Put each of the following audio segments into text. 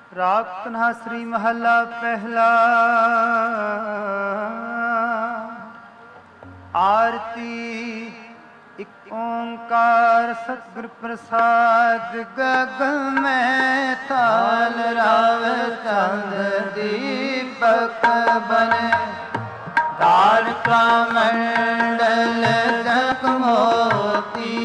ਰਾਗ ਧਨਾਸਰੀ ਮਹੱਲਾ ਪਹਿਲਾ। ਆਰਤੀ ਇੱਕ ਓਂਕਾਰ ਸਤਿਗੁਰ ਪ੍ਰਸਾਦ। ਗਗਨ ਮੈਂ ਤਾਲ ਰਾਵ ਚੰਦ ਦੀਪਕ ਬਨੇ। ਤਾਰਕਾ ਮੰਡਲ ਜਗਮੋਤੀ।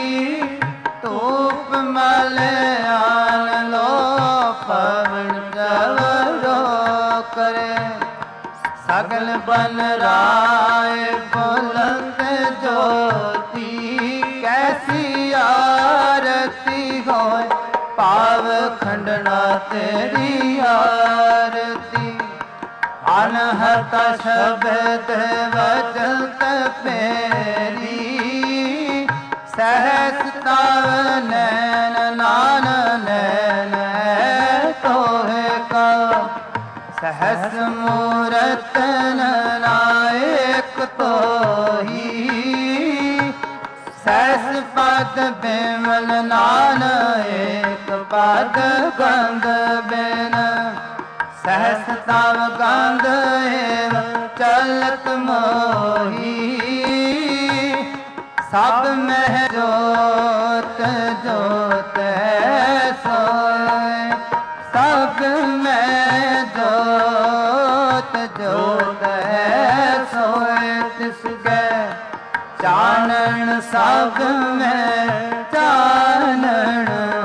ਧੂਪ ਮਲ ਆਨ ਲੋ ਪਵਨ ਜਵਰੋ ਕਰੇ। ਸਗਲ ਬਨ ਰਾਏ ਬੁਲੰਦ ਜੋਤੀ। ਕੈਸੀ ਆਰਤੀ ਹੋਏ ਪਾਵ ਖੰਡਨਾ ਤੇਰੀ ਆਰਤੀ। ਅਨਹਤ ਸ਼ਬਦ ਵਜਤ ਪੇਰੀ। ਸਹਸ ਤਵ ਨੈਨ ਨਾਨ ਨੈਨ ਤੋਹਿ ਕਾ। ਸਹਸ ਮੂਰਤ ਨਾਇਕ ਤੋਹੀ। ਸਹਸ ਪਦ ਬਿਮਲ ਨਾਨ ਏਕ ਪਦ ਗੰਧ ਬਿਨ। ਸਹਸ ਤਵ ਗੰਧ ਏਵ ਚਲਤ ਮੋਹੀ। ਸਭ ਮਹਿ ਜੋਤ ਜੋਤ ਹੈ ਸੋਇ। ਸਭ ਮਹਿ ਜੋਤ ਜੋਤ ਹੈ ਸੋਇ। ਤਿਸ ਕੈ ਚਾਨਣ ਸਭ ਮਹਿ ਚਾਨਣ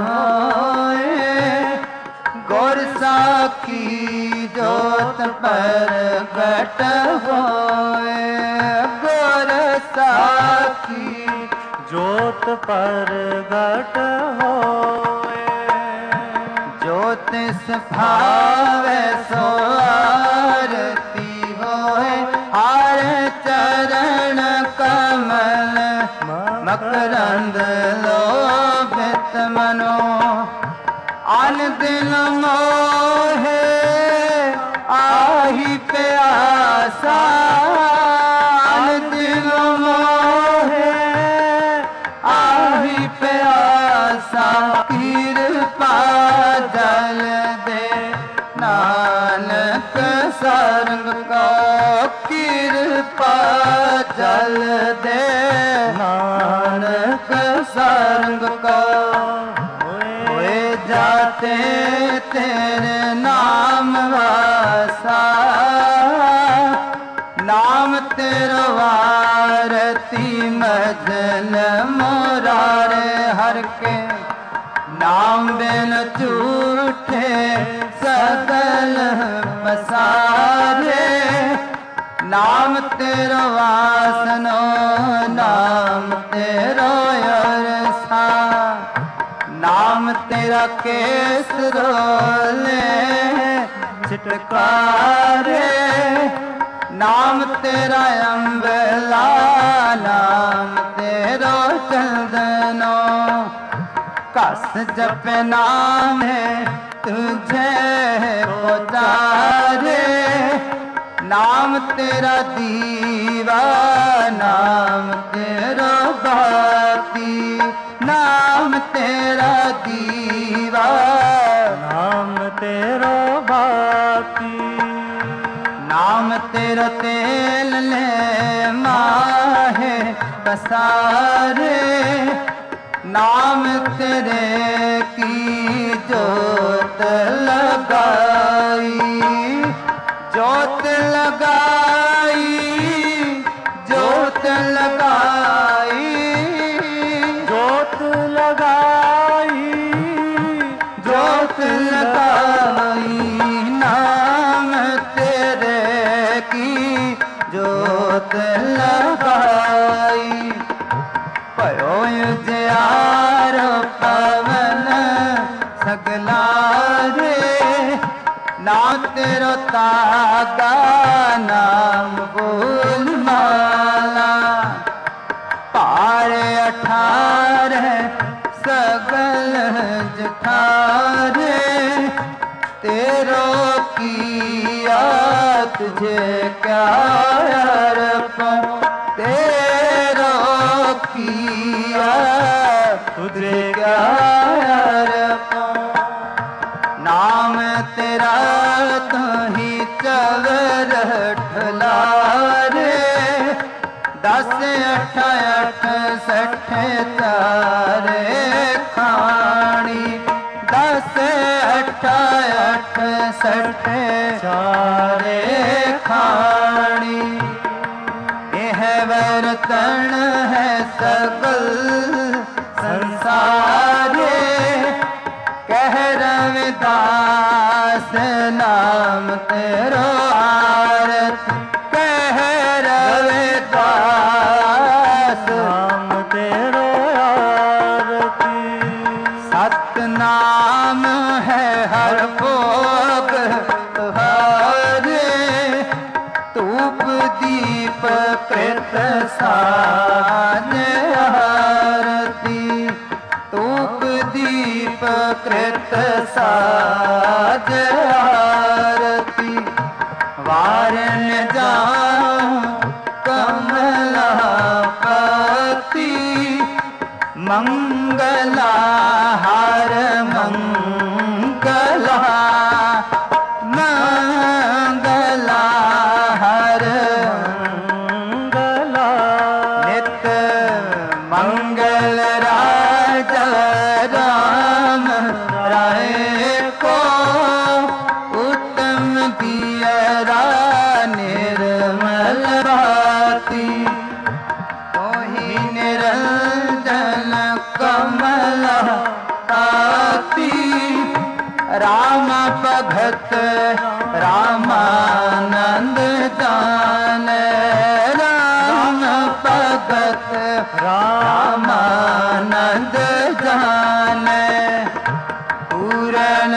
ਹੋਏ। ਗੁਰ ਸਾਖੀ ਜੋਤ ਪ੍ਰਗਟ ਹੋਏ। ਗੁਰ ਸਾਖੀ ਜੋਤ ਪ੍ਰਗਟ ਹੋਏ। ਜੋ ਤਿਸ ਭਾਵੈ ਸੋ ਆਰਤੀ ਹੋਏ। ਹਰਿ ਚਰਨ ਕਮਲ ਮਕਰੰਦ ਲੋਭਿਤ ਮਨੋ। ਅਨ ਦਿਨ ਮੋਹੇ ਆਹੀ ਪਿਆਸਾ। ਅਨ ਦਿਨ ਮੋਹੇ ਆਹੀ ਪਿਆਸਾ। ਕਿਰਪਾ ਜਲ ਦੇ ਨਾਨਕ ਸਰੰਗ ਕੋ। ਕਿਰਪਾ ਜਲ ਦੇ ਨਾਨਕ ਸਰੰਗ ਕੋ। ਜਾਤੇ ਤੇਰੇ ਨਾਮ ਵਾਸਾ। ਨਾਮ ਤੇਰਾ ਵਾਰਤੀ ਮਜਨ ਮੁਰਾਰੇ। ਹਰ ਕੇ ਨਾਮ ਬਿਨ ਝੂਠੇ ਸਗਲ ਪਸਾਰੇ। ਨਾਮ ਤੇਰਾ ਵਾਸਨੋ ਨਾਮ ਤੇਰਾ ਅਰਸਾ। ਨਾਮ ਤੇਰਾ ਕੇਸ ਰੋਲੇ ਛਿਟਕਾਰੇ। ਨਾਮ ਤੇਰਾ ਅੰਬਲਾ ਨਾਮ ਤੇਰਾ ਚੰਦਨੋ। ਕਸ ਜਪ ਨਾਮੇ ਤੁਝੇ ਪੁਜਾਰੇ। ਨਾਮ ਤੇਰਾ ਦੀਵਾ ਨਾਮ ਤੇਰਾ ਬਾਤੀ। ਨਾਮ ਤੇਰਾ ਦੀਵਾ ਨਾਮ ਤੇਰਾ ਬਾਤੀ। ਨਾਮ ਤੇਰਾ ਤੇਲ ਲੈ ਮਾਹੇ ਬਸਾਰੇ। ਨਾਮ ਤੇਰੇ ਕੀ ਜੋਤ ਲਗਾਈ। ਜੋਤ ਲਗਾਈ ਜੋਤ ਲਗਾਈ। ਜੋਤ ਲਗਾਈ ਜੋਤ ਲਗਾਈ। ਨਾਮ ਤੇਰੇ ਕੀ ਜੋਤ ਲਗਾਈ। ਭਇਓ ਉਜਿਆਰ ਪਵਨ ਸਗਲਾ ਰੇ। ਨਾਮ ਤੇਰਾ ਤਾਗਾ ਨਾਮ ਬੋਲ ਮਾਲਾ। ਭਾਰੇ 18 ਸਗਲ ਜਠਾਰੇ। ਤੇਰੋ ਕੀਆ ਤੁਝੇ ਕਿਆ ਅਰਪਣ। ਤੇਰੋ ਕੀਆ ਤੁਝੇ ਕਿਆ ਅਰਪਣ। ਨਾਮ तेरा तो ही चवर ठलारे 10 8 68 तारे खानी 10 8 68 तारे खानी यह वर्तन है सकल संसारे कह रविदास नाम तेरो आरत कह रविदास नाम तेरो आरती सतनाम है हर भोग तुम्हारे धूप दीप कृत साज आरती धूप दीप कृत साज आरती वारन जाऊं कमलापति मंगला हर मंगला मंगला हर मंगला नित मंगल राजा राम राय को उत्तम पियरा निर्मल भाति तोहि निरंजन कमला ताती राम भगत रामानंद जान राम भगत रामानंद जान पूरन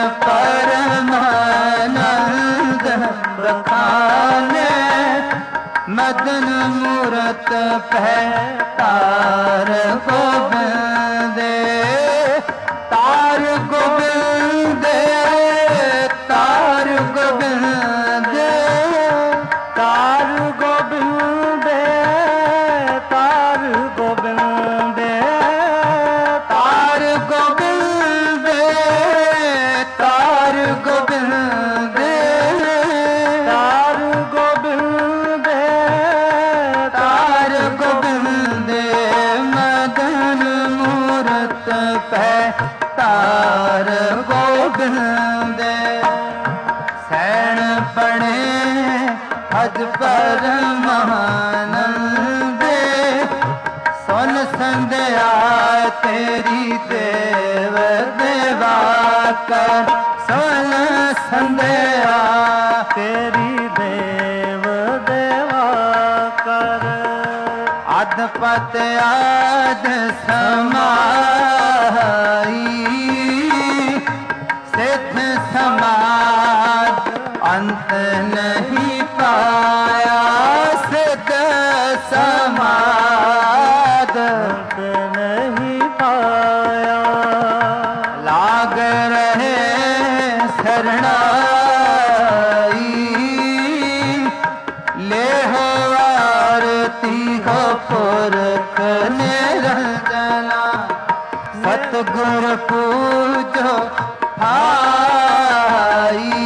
परमानंद बखाने मदन मूरत पै तार गोबिंदे तार गोबिंदे तार गोबिंदे तार गोबिंदे तार गोबिंदे तार गोबिंदे तार गोबिंदे तार गोबिंदे तार गोबिंदे मदन मूरत पै तार गोबिंदे सैन पड़े अज परमानंदे सुन संध्या तेरी देव देवा कर सुन संध्या तेरी देव देवा कर अधपत आद समाई सिद्ध समाज अंत नहीं पाया सिद्ध समाज अंत नहीं पाया लाग रहे शरणाई ले हो आरती हो पुरख निरंजना सतगुर पूजो भाई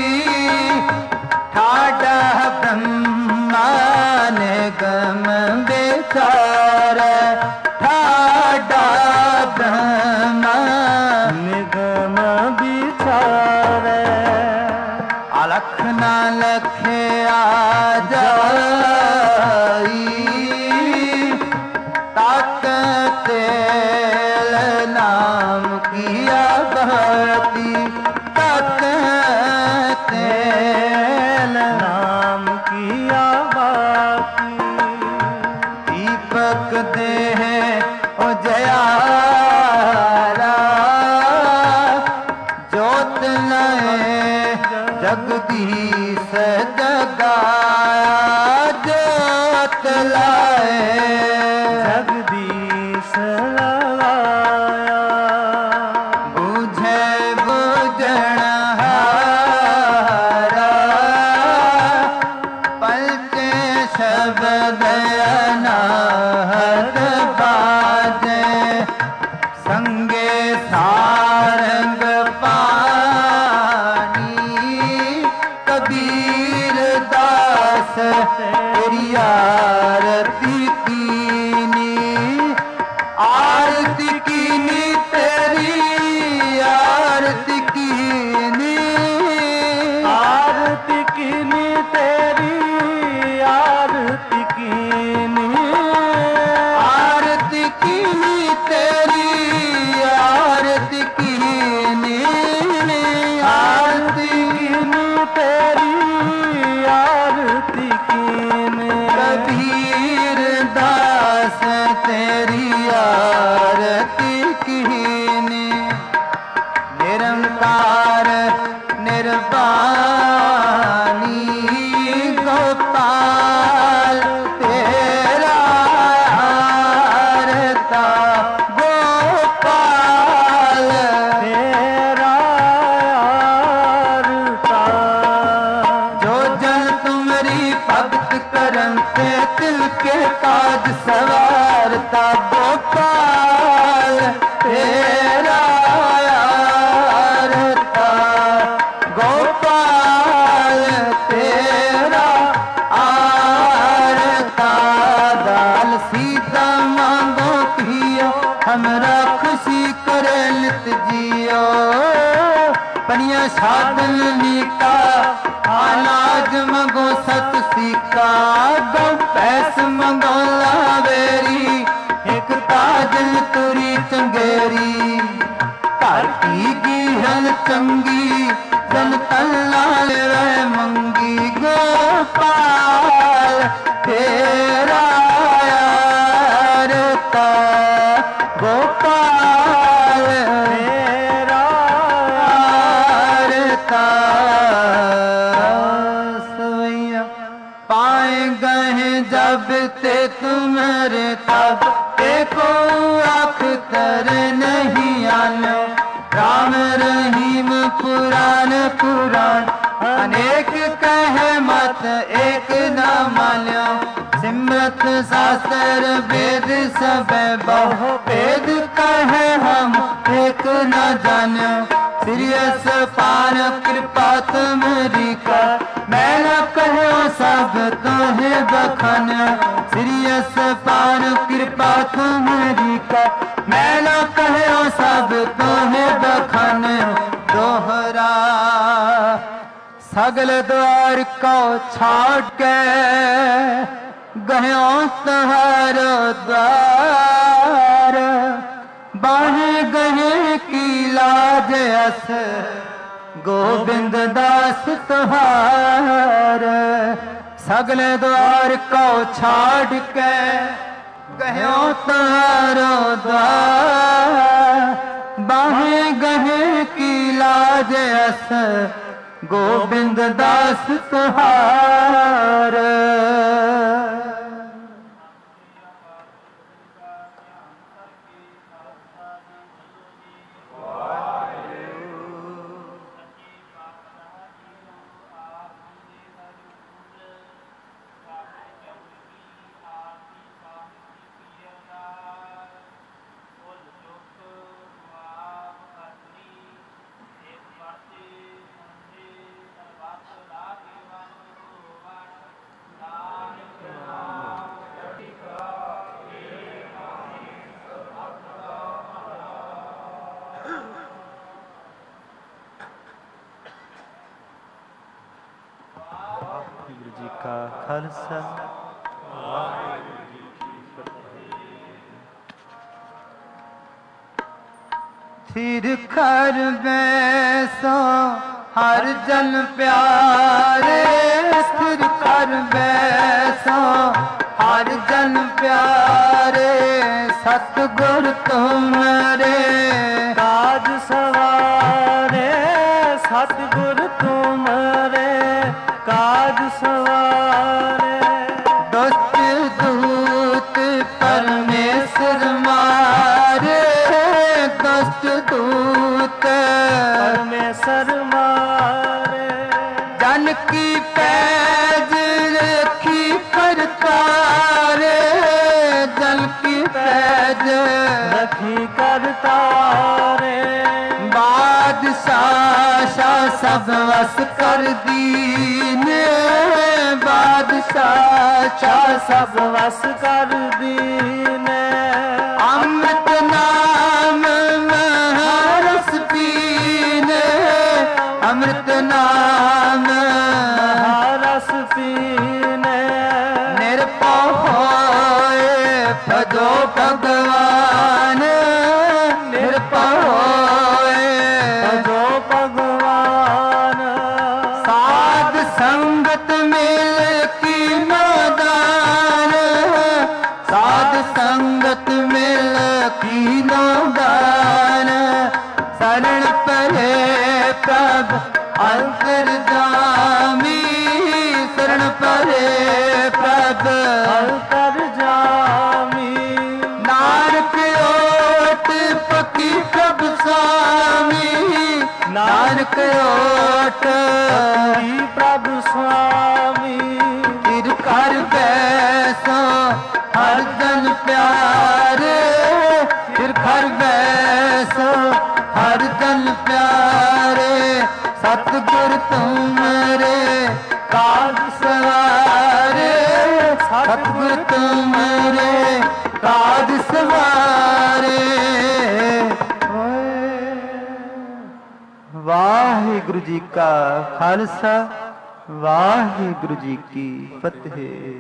ठाडा ब्रह्मा निगम विचार ठाडा ब्रह्मा निगम विचार अलख न लखे आ जाई ताकत तेल नाम किया भक्ति ताकत तेल नाम किया भक्ति दीपक देह उजियारा जोत नए जगदीश जगाया जोत लाए जगदीश लगाया बुझे बुझण हारा पलके शब्द अनाहत बाजे संगे सारंग पानी आरती कीनी, आरती कीनी तेरी आरती कीनी, आरती कीनी तेरी आरती कीनी, आरती कीनी तेरी आरती कीनी, आरती कीनी तेरी आरती कीनी, कबीर दास तेरी आरती कीनी, निरंकार निर्वाणी गोपाल तेरा आरता गोपाल तेरा आरता, जो जन तुमरी भक्त करन ते तिल के काज सवारता गोपाल तेरा आरता गोपाल तेरा आरता, दाल सीता मांगो पियो हमरा खुशी करे नित जियो, पनिया साधन नीका अनाज मंगो सत सीका, गौ पैस मंगो लावेरी एक ताजल तुरी चंगेरी, धरती की हल चंगी जन तल्लाल वह मंगी गोपाल तेरा आरता गोपाल तेरा आरता, सवैया पाए गए जब ते तुम्हारे तब देखो अख्तर नहीं आनो, राम रहीम पुराण पुराण अनेक कहे मत एक न मान्यो, सिमरत शास्त्र वेद सब बहु वेद कहे हम एक न जान्यो, सिरियस पार कृपा तुम्हारी कर मैं न कहो सब तोहे बखान्यो, सिरियस पार कृपा तुम्हारी कर मैं न कहो सब तोहे बखान्यो, दोहरा सगल द्वार को छाड़ के गयो तुम्हारो द्वार, बाहे गहे की लाज अस गोविंद दास तुहार, सगल द्वार को छाड़ के गयो तुम्हारो द्वार, बाहे गहे की लाज अस गोविंद दास तुहार। ਵਾਹਿਗੁਰੂ ਜੀ ਕਾ ਖਾਲਸਾ ਵਾਹਿਗੁਰੂ ਜੀ ਕੀ ਫਤਿਹ। थिर कर बैसो हर जन प्यारे, स्थिर कर बैसो हर जन प्यारे, सतगुर तुमरे काज सवारे, सतगुर तुमरे काज सवारे, दुष्ट दूत परमेश्वर मारे, दुष्ट दूत परमेश्वर मारे, जन की पैज रखी करतारे, जन की पैज रखी करतारे, बादशाह शाह सब वस कर दीने, ਸਾਚਾ ਸਭ ਵਸ ਕਰ ਦੀਨੇ। ਅੰਮ੍ਰਿਤ ਨਾਮ ਮਹਾਰਸ ਪੀਨੇ, ਅੰਮ੍ਰਿਤ ਨਾਮ ਮਹਾਰਸ ਪੀਨੇ। ਨਿਰਭਉ ਹੋਏ ਭਜੋ ਭਗਵਾਨ, ਨਿਰਭਉ ਹੋਏ ਭਜੋ ਭਗਵਾਨ। ਸਾਧ ਸੰਗਤ ਮਿਲ ਕੀ ਨਾਦਾਨ, ਸਾਧ ਸੰਗਤ ਮਿਲ ਕੀ ਨਾਦਾਨ। ਸਰਣ ਪਰੇ ਪ੍ਰਭ ਅੰਤਰਜਾਮੀ, ਸਰਣ ਪਰੇ ਪ੍ਰਭ ਅੰਤਰਜਾਮੀ। ਨਾਨਕ ਓਟ ਪਕੀ ਪ੍ਰਭ ਸਾਮੀ, ਨਾਨਕ ਓਟ ਪਕੀ ਪ੍ਰਭ ਸੁਆਮੀ। ਫਿਰ ਕਰ ਬੈਸੋ ਹਰ ਜਨ ਪਿਆਰੇ, ਫਿਰ ਕਰ ਬੈਸੋ ਹਰ ਜਨ ਪਿਆਰੇ। ਸਤਿਗੁਰ ਤੁਮਰੇ ਕਾਜ ਸਵਾਰੇ, ਸਤਿਗੁਰ ਤੁਮਰੇ ਕਾਜ ਸਵਾਰੇ। ਵਾਹਿਗੁਰੂ ਜੀ ਕਾ ਖਾਲਸਾ, ਵਾਹਿਗੁਰੂ ਜੀ ਕੀ ਫਤਿਹ।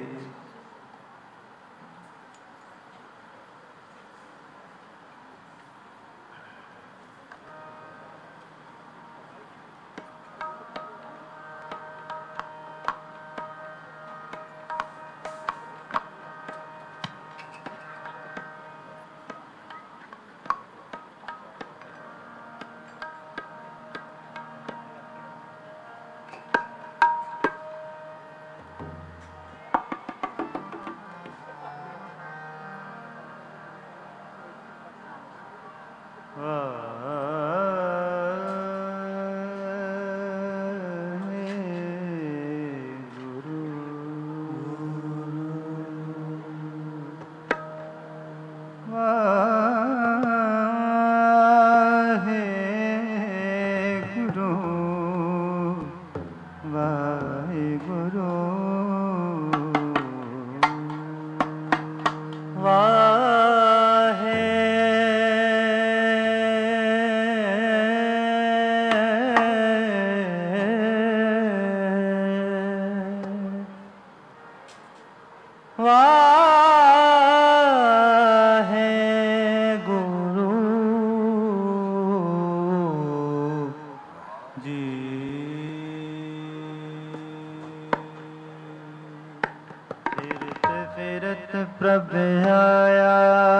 ਪ੍ਰਭ ਆਇਆ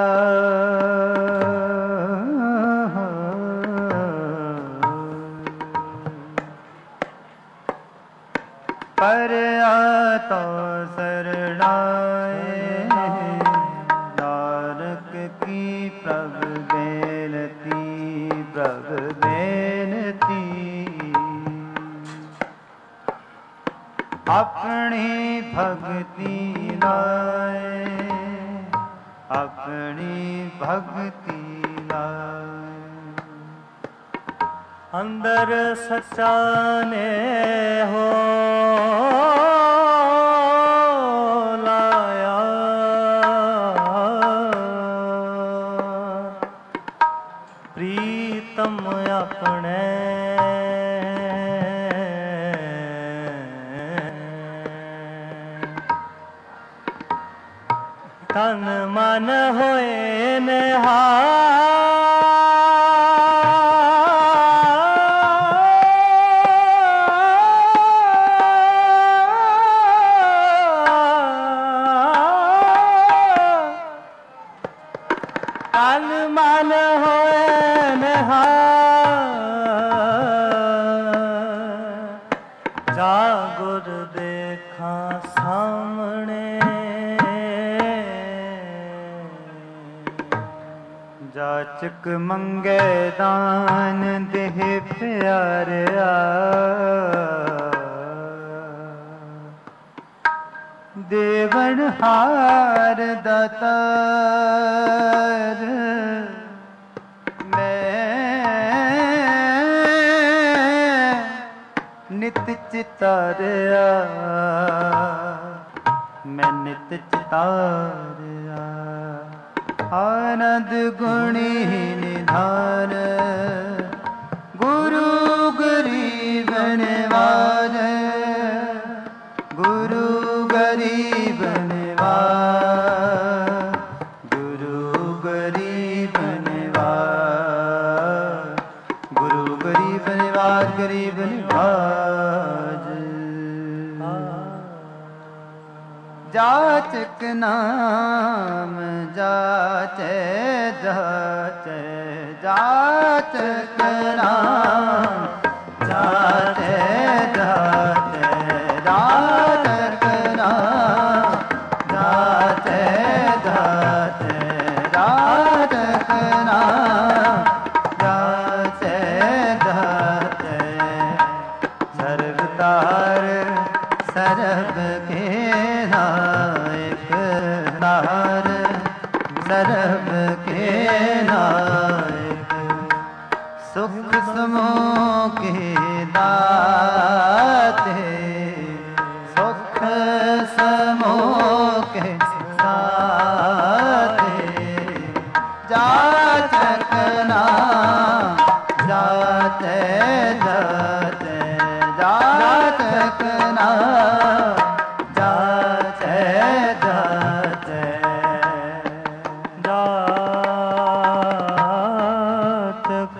ਪਰਿਆ ਤੋ ਸਰਣਾਏ। ਨਾਨਕ ਕੀ ਪ੍ਰਭ ਬੇਨਤੀ, ਪ੍ਰਭ ਬੇਨਤੀ। ਆਪਣੀ ਭਗਤੀ ਲਾਏ, ਆਪਣੀ ਭਗਤੀ ਲਾਏ। ਅੰਦਰ ਸੱਚਾ ਨੇ ਹੋ ਲਾਇਆ। ਪ੍ਰੀਤਮ ਆਪਣੇ ਤਨ ਮਨ ਹੋਏ ਨਿਹਾਲ। ਤਨ ਮਨ ਹੋਏ ਨਿਹਾਲ। ਜਾ ਗੁਰ ਦੇਖਾਂ ਸਾਹਮਣੇ। ਜਾਚਕ ਮੰਗੇ ਦਾਨ ਦੇਹ ਪਿਆਰਿਆ। ਦੇਵਨ ਹਾਰ ਦਾਤਾਰ ਮੈਂ ਨਿਤ ਚਿਤਾਰਿਆ। मैं नित चितारिया। आनंद गुणी निधान गुरु गरीब निवाज, गुरु गरीब निवाज, गुरु गरीब निवाज, गुरु गरीब निवाज, गरीब निवाज। जाचक नाम जाचे जाचे, जाचक नाम जाचे जाचे, जाचक नाम जाचे जाचे, जाचक नाम जाचे जाचे। सर्वतार सर्व के नायक तार, सर्व के नायक। सुख समोह के दाते, सुख समोह के दाते। जाचक नाम जाते जाते, जाचक नाम जाते जाते, जाचक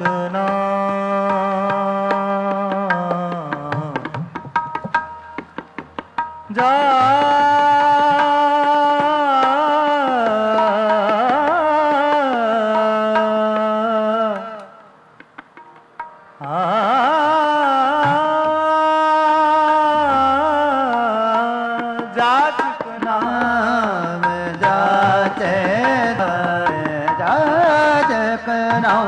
नाम जा जाचक नाम जाचे जाचक नाम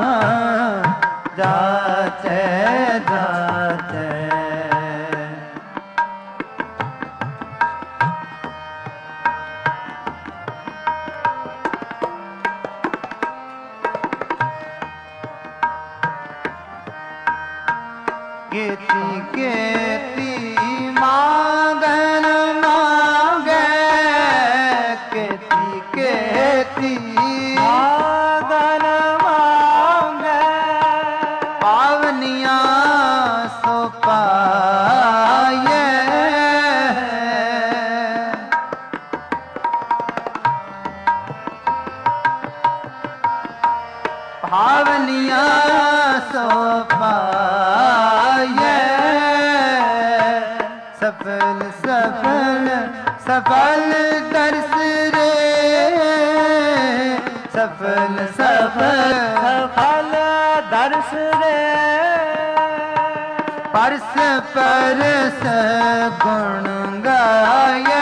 जाचे जाचे। केती केती मांगन मांगे, केती केती मांगन मांगे। पावनिया सो पाए, पावनिया सो पाए। सफल सफल सफल दर्श रे, सफल सफल सफल दर्श रे। परस परस गुण गाए,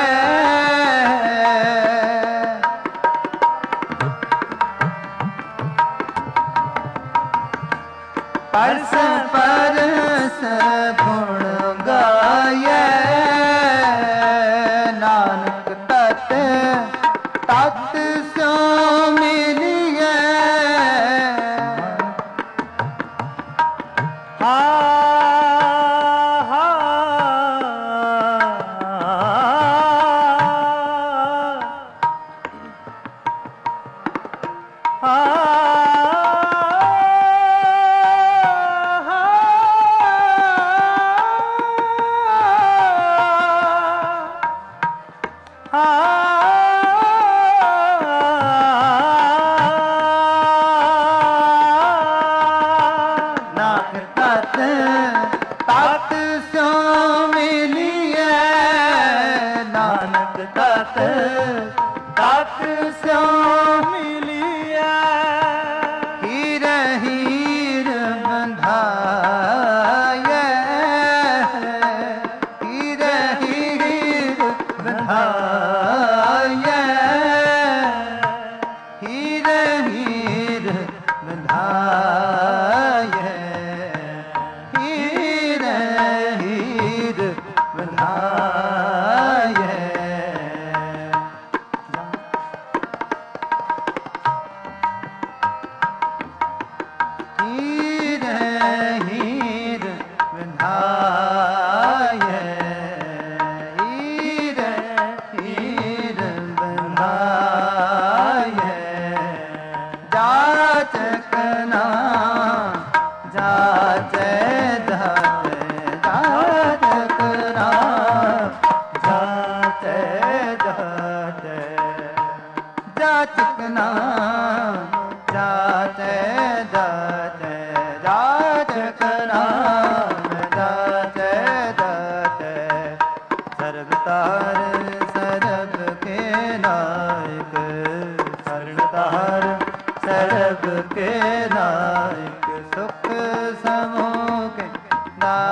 परस परस गुण गाए। नानक तत तत सो मिलिए, हा हा हा। तत सो मिलिए, नानक तत तत सो मिलिए। हीर हीर बंधाए, हीर हीर बंधाए, हीर हीर बंधाए, हीर हीर बंधाए। हीर हीर बंधाए, हीर हीर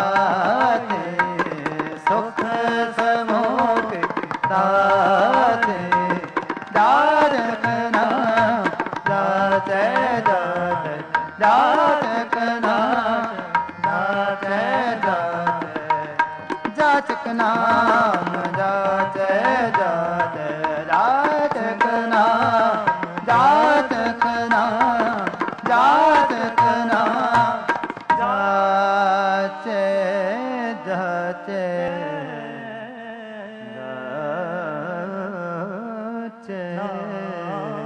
दाते सुख समोग दाते दारक नाम दाते दाते दारक नाम दाते दाते जाचक नाम दाते दाते जाचक नाम जातक नाम जातक नाम जाचे जाचे जाचे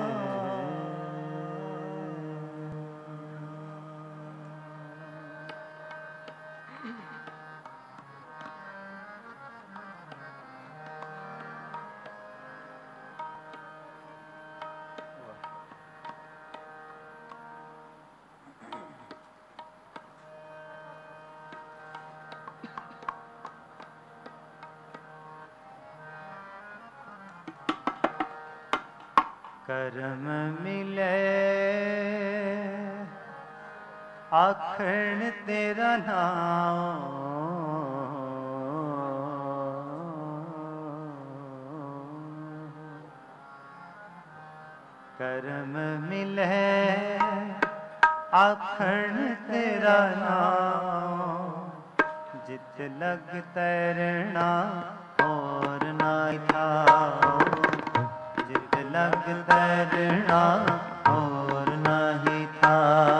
करम मिले आखण तेरा नाम करम मिले आखण तेरा नाम जित लग तैरना और नाई था जित लग तैरना और नहीं था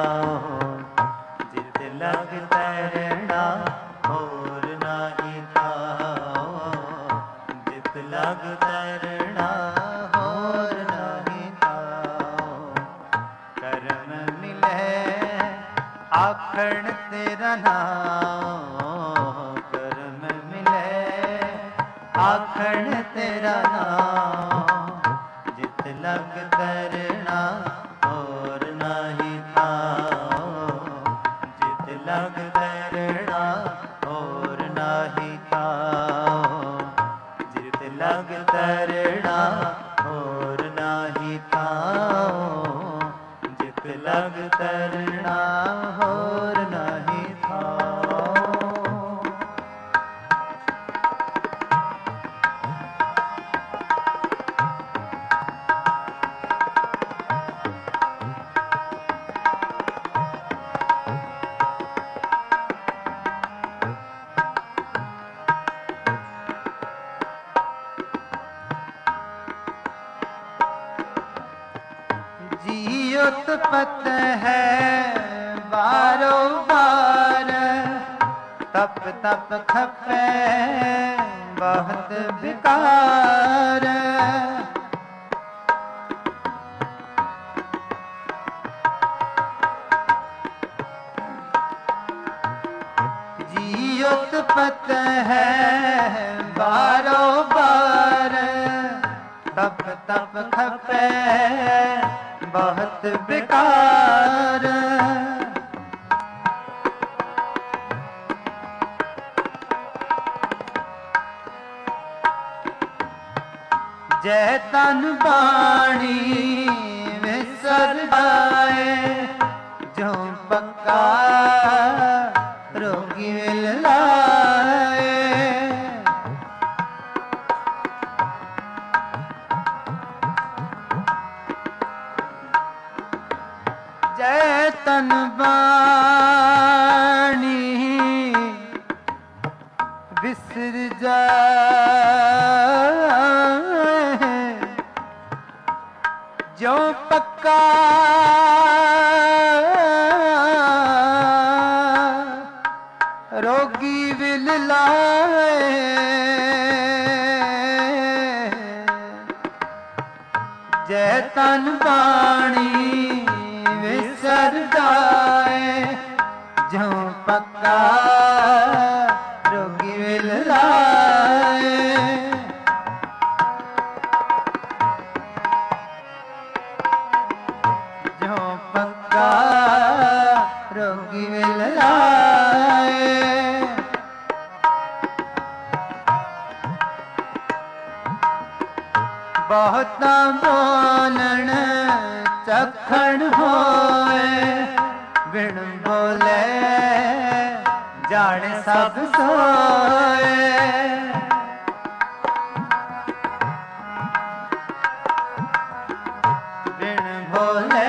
जित लग तैरना और नहीं था जित लग तैरना और नहीं था करम मिले आखण तेरा नाम करम मिले आखण तेरा नाम जित लग तैरना और नहीं था जित लग तैरना और नहीं था जित लग तैरना और नहीं था जित लग तैरना और नहीं था उत्पत है बारो बार तप तप खपे बहुत विकार जी उत्पत है बारो बार तप तप खपे बहुत बेकार जय तन बाणी विसर जाए जो पक्का रोगी मिल लाए जय तन बाणी विसर जाए जो पक्का रोगी विल लाए जय तन बाणी विसर जाए जो पक्का रोगी विल लाए जो पक्का रोगी विल लाए बहुत बोलन चखण होए बिन बोले जान ਜਾਣੇ ਸਭ ਸੋਏ। ਬਿਨ ਭੋਲੇ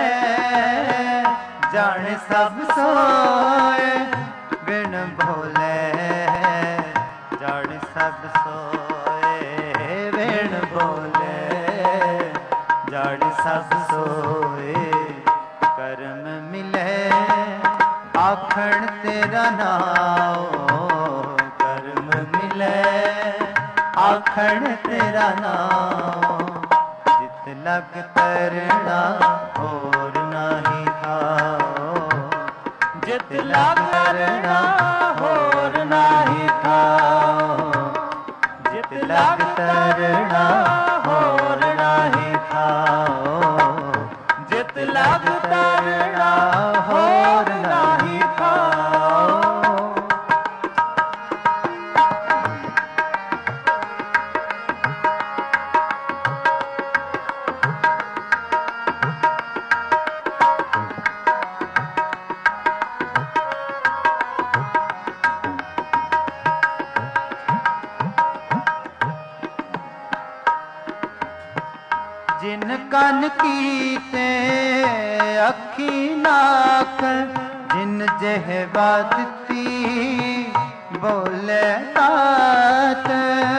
ਜਾਣੇ ਸਭ ਸੋਏ। ਬਿਨ ਭੋਲੇ ਜਾਣੇ ਸਭ ਸੋਏ। ਬਿਨ ਭੋਲੇ ਜਾਣੇ ਸਭ ਸੋਏ। ਕਰਮ ਮਿਲੇ ਆਖਣ ਤੇਰਾ ਨਾਮ। ਕਰਮ ਮਿਲੇ ਆਖਣ ਤੇਰਾ ਨਾਮ। ਜਿਤ ਲਗ ਤਰਣਾ ਹੋਰ ਨਾਹੀ ਥਾਓ। ਜਿਤ ਲਗ ਤਰਣਾ ਹੋਰ ਨਾਹੀ ਥਾਓ। ਜਿਤ ਲਗ ਤਰਣਾ ਹੋਰ ਨਾਹੀ ਥਾਓ। ਜਿਤ ਲਗ ਤਰਣਾ ਹੋਰ ਨਾਹੀ ਥਾਓ। ਜਿਨ ਕੰਨ ਕੀਤੇ ਅੱਖੀ ਨਾਕ। ਜਿਨ ਜਿਹਵਾ ਦਿੱਤੀ ਬੋਲੇ ਤਾਤ।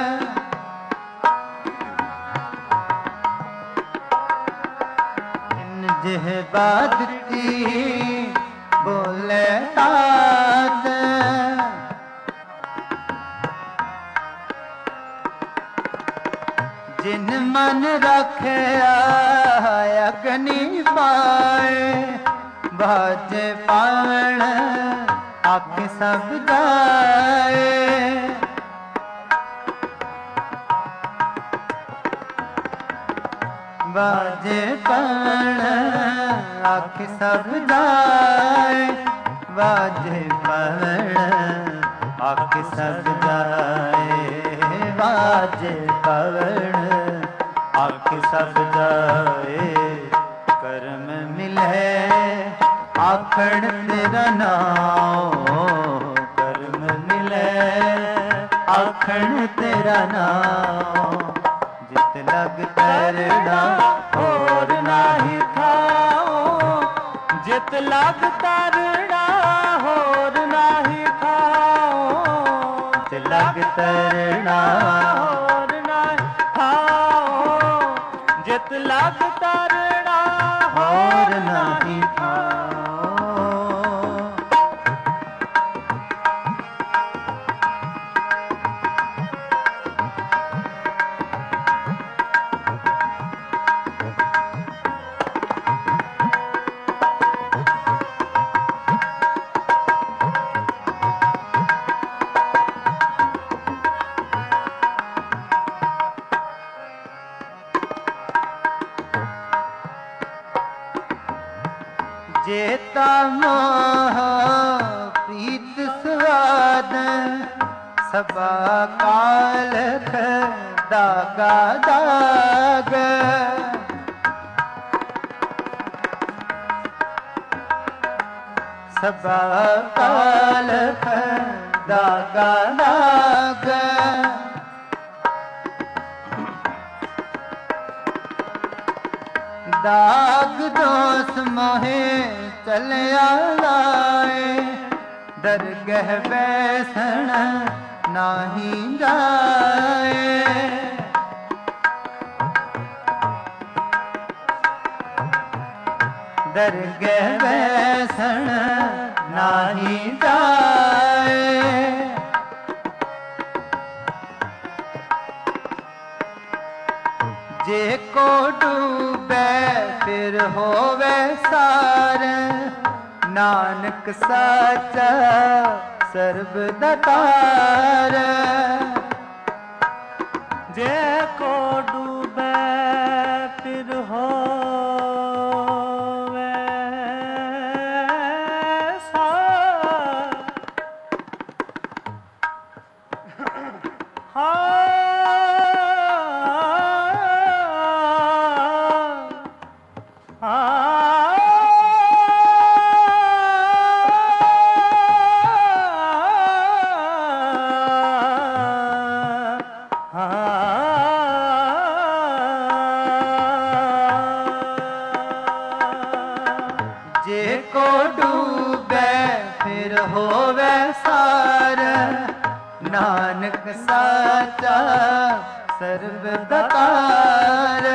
ਜਿਨ ਜਿਹਵਾ ਦਿੱਤੀ ਬੋਲੇ ਤਾਤ। ਜਿਨ ਮਨ ਰੱਖਿਆ ਅਗਨੀ ਪਾਏ। ਬਾਜੇ ਪਾਵਣ ਅੱਖ ਸਭ ਜਾਏ। ਬਾਜੇ ਪਾਵਣ ਅੱਖ ਸਭ ਜਾਏ। ਬਾਜੇ ਪਾਵਣ ਅੱਖ ਸਭ ਜਾਏ। ਬਾਜੇ ਪਾਵਣ ਅੱਖ ਸਭ ਜਾਏ। ਕਰਮ ਮਿਲੇ ਆਖਣ ਤੇਰਾ ਨਾਮ। ਕਰਮ ਮਿਲੇ ਆਖਣ ਤੇਰਾ ਨਾਮ। ਜਿਤ ਲਗ ਤਰਣਾ ਹੋਰ ਨਾਹੀ ਥਾਓ। ਜਿਤ ਲਗ ਤਰਣਾ ਹੋਰ ਨਾਹੀ ਥਾਓ। ਜਿਤ ਲਗ ਤਰਣਾ ਹੋਰ ਨਾਹੀ ਥਾਓ। ਜਿਤ ਲਗ ਤਰਣਾ ਹੋਰ ਨਾਹੀ ਥਾਓ। ਜੇਤਾ ਮੋਹ ਪ੍ਰੀਤ ਸਵਾਦ। ਸਭਾ ਕਾਲਖ ਦਾਗਾ ਦਾਗ। ਸਭਾ ਕਾਲਖ ਦਾਗਾ ਦਾਗ। ਦਾਗ ਦੋਸ ਮੋਹੇ ਚਲਿਆ ਲਾਏ। ਦਰਗਹਿ ਬੈਸਣ ਨਾਹੀ ਜਾਏ। ਦਰਗਹਿ ਬੈਸਣ ਨਾਹੀ ਜਾਏ। ਜੇ ਕੋ ਡੂਬੈ ਫਿਰ ਹੋਵੇ ਸਾਰ। ਨਾਨਕ ਸਾਚਾ ਸਰਬ ਦਾਤਾਰ। ਜੇ ਕੋ ਡੂਬੈ ਫਿਰ ਹੋਵੇ ਸਾਰ। डूबे फिर होवे सार, नानक साचा सर्व दातार।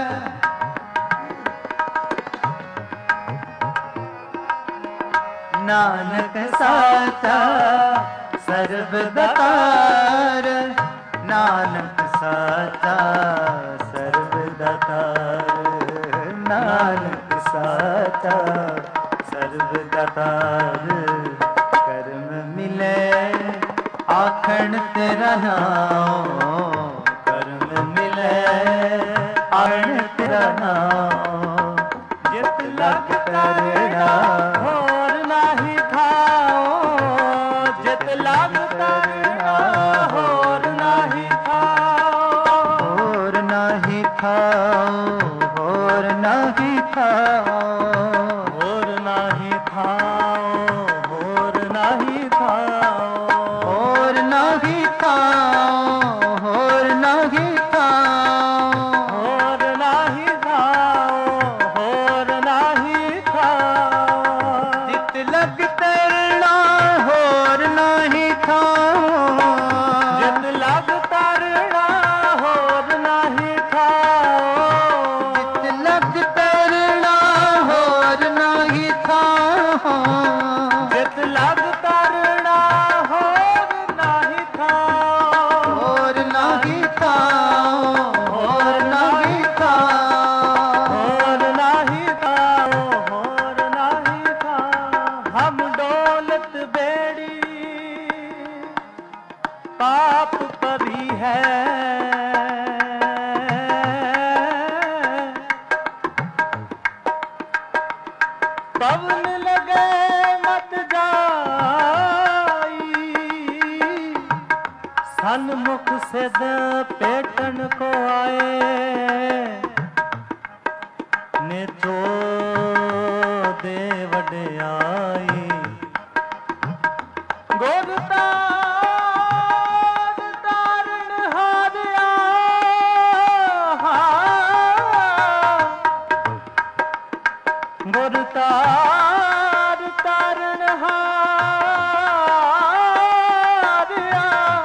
नानक साचा सर्व दातार, नानक साचा सर्व दातार, नानक साचा सर्व दातार। कर्म मिले आखण तेरा नाम, कर्म मिले आखण तेरा नाम। जित लग करना होर नाही खाओ, जित लग करना होर नाही खाओ, होर नाही खाओ, होर नाही खाओ, होर नाही खाओ, होर नाही खाओ, होर नाही खाओ, होर नाही खाओ, होर नाही खाओ, होर नाही खाओ। जित लग तरना होर नाही खाओ, जित लग तरना होर नाही खाओ, जित लग तरना होर नाही खाओ, जित लग तरना होर नाही खाओ, होर नाही खाओ, होर नाही खाओ, होर नाही खाओ, होर नाही खाओ। हम दौलत बेड़ी पाप परी है, पवन लगे मत जाई, सन्मुख सिद्ध पेटन को आए, नेचो दे वड्याई। गुर तार तारण हारिया, गुर तार तारण हारिया,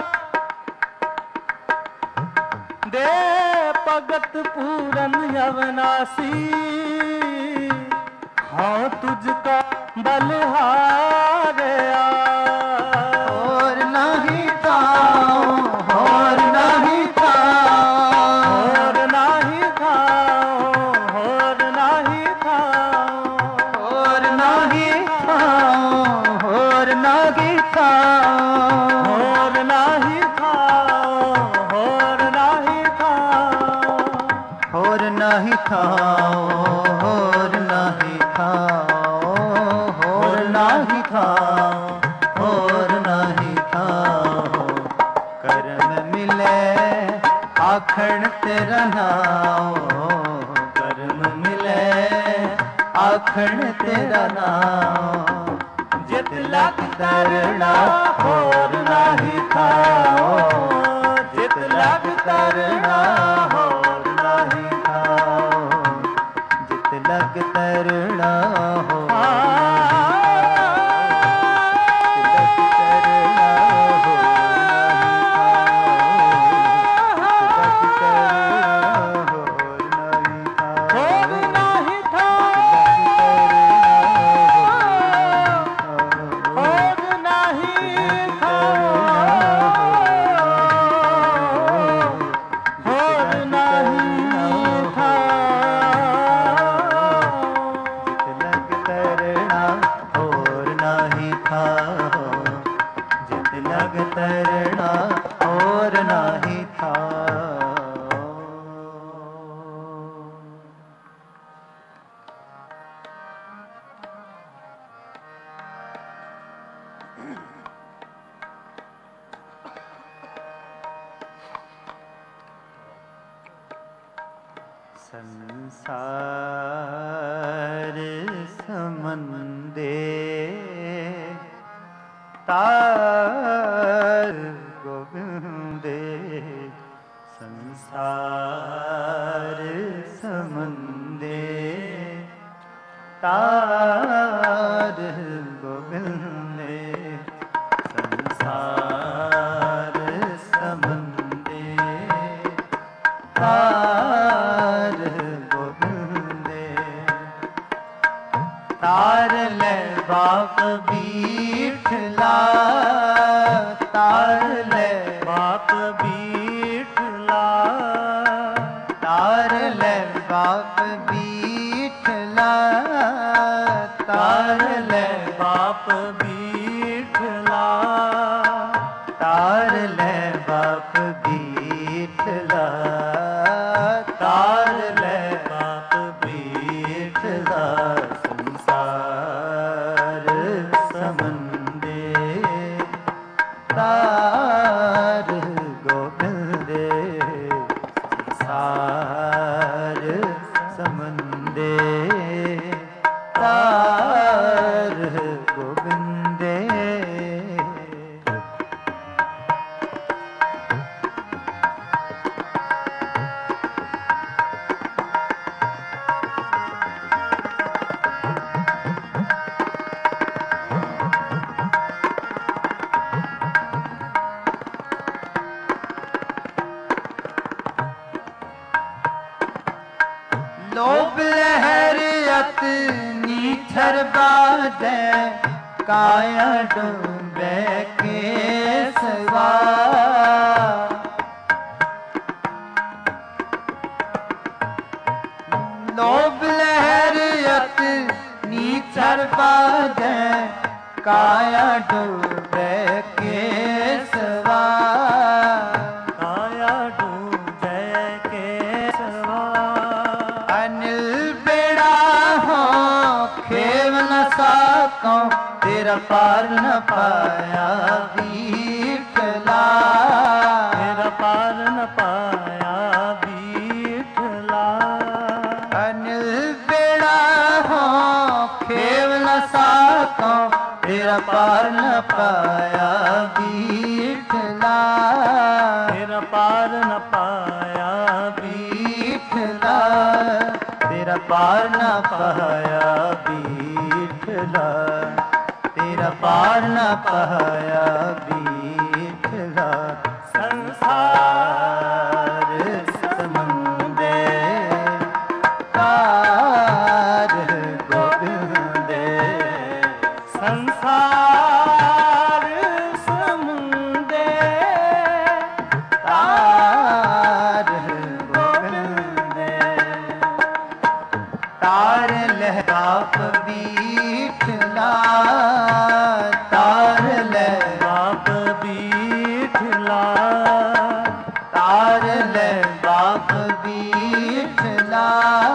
दे भगत पूरन अविनाशी, हाँ तुझका बलिहारिया। और नहीं खाओ, और नहीं खाओ, और नहीं खाओ, और नहीं खाओ, और नहीं खाओ, और नहीं खाओ, और नहीं खाओ, और नहीं खाओ, और नहीं खाओ, और नहीं खाओ, और नहीं खाओ, और नहीं खाओ। कर्म मिले आखण तेरा नाम, कर्म मिले आखण तेरा नाम। जित लग करना होर नाही खाओ, जित लग करना होर नाही खाओ, जित लग करना हो संसार समंदे तार गोविंदे, संसार समंदे तार बाजै काया डूबे केसवा लोभ लहर अति नीचर बाजै काया डूबे केसवा काया डूबे केसवा अनिल बेड़ा हो खेव न साको तेरा पार न पाया विठला तेरा पार न पाया विठला अनिल बेड़ा हो खेव न साको तेरा पार न पाया विठला तेरा पार न पाया विठला तेरा पार न पाया विठला तेरा पार न पाया विठला संसार समुंदे तार गोविंदे संसार समुंदे तार गोविंदे तार लहराप बीठला तार बाप बीठला तार ले बाप बीठला